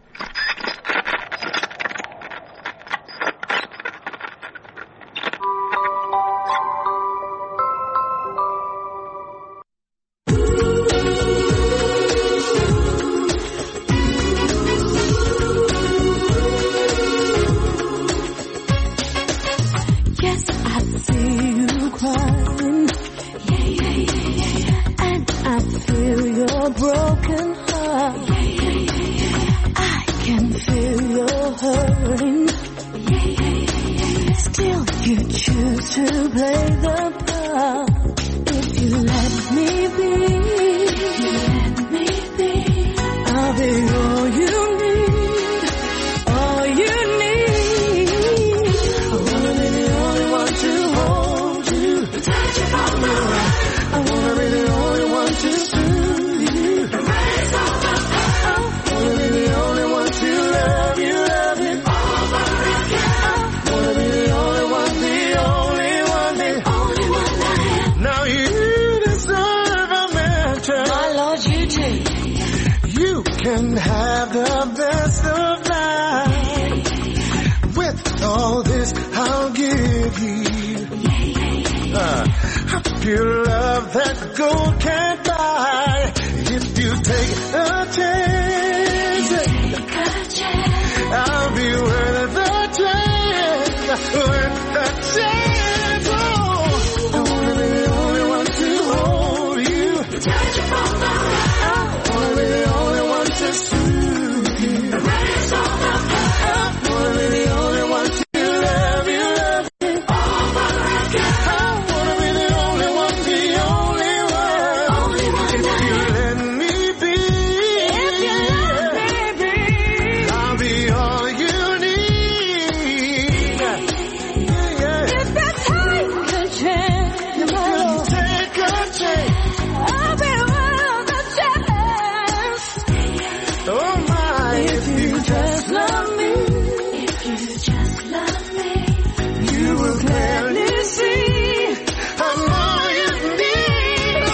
Yes, I see you crying. Yeah, yeah, yeah, yeah, yeah. And I feel your broken heart. Yeah, yeah, yeah, yeah. I can feel your hurting. Yeah, yeah, yeah, yeah. Still, you choose to play the part. If you let me be, you let me be. I'll be all you need, all you need. I wanna be the only one to hold you. have the best of life. With all this, I'll give you uh, a pure love that gold can't buy. If you take a chance, take a chance. I'll be worth the chance, worth the chance. Oh, I wanna be the only one to hold you. Touch you from the I wanna be the only one to soothe you. Raise all the I wanna be the only one to love you, love you over again. I wanna be the only one, the only one. Only one if you let me be, if you let me be, I'll be all you need. Yeah, yeah. If you take a chance, you take a chance. I'll be worth the chance. Oh my, if you just love me, if you just love me, you will gladly see how more you need.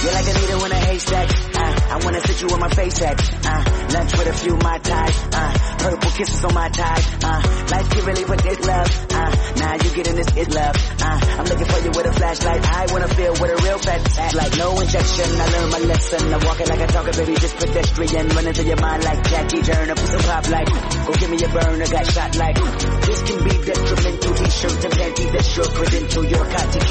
You in my face at, uh, lunch with a few my ties, uh, purple kisses on my thighs. Uh, life can really put this love. Uh, now you getting this is love. Uh, I'm looking for you with a flashlight. I wanna feel with a real fat act like no injection. I learned my lesson. I'm walking like a talker, baby, just pedestrian. Running through your mind like Jackie Turner. Put some pop like, go give me a burner. Got shot like, this can be detrimental. T-shirt and panties, that's your credential. Your cotton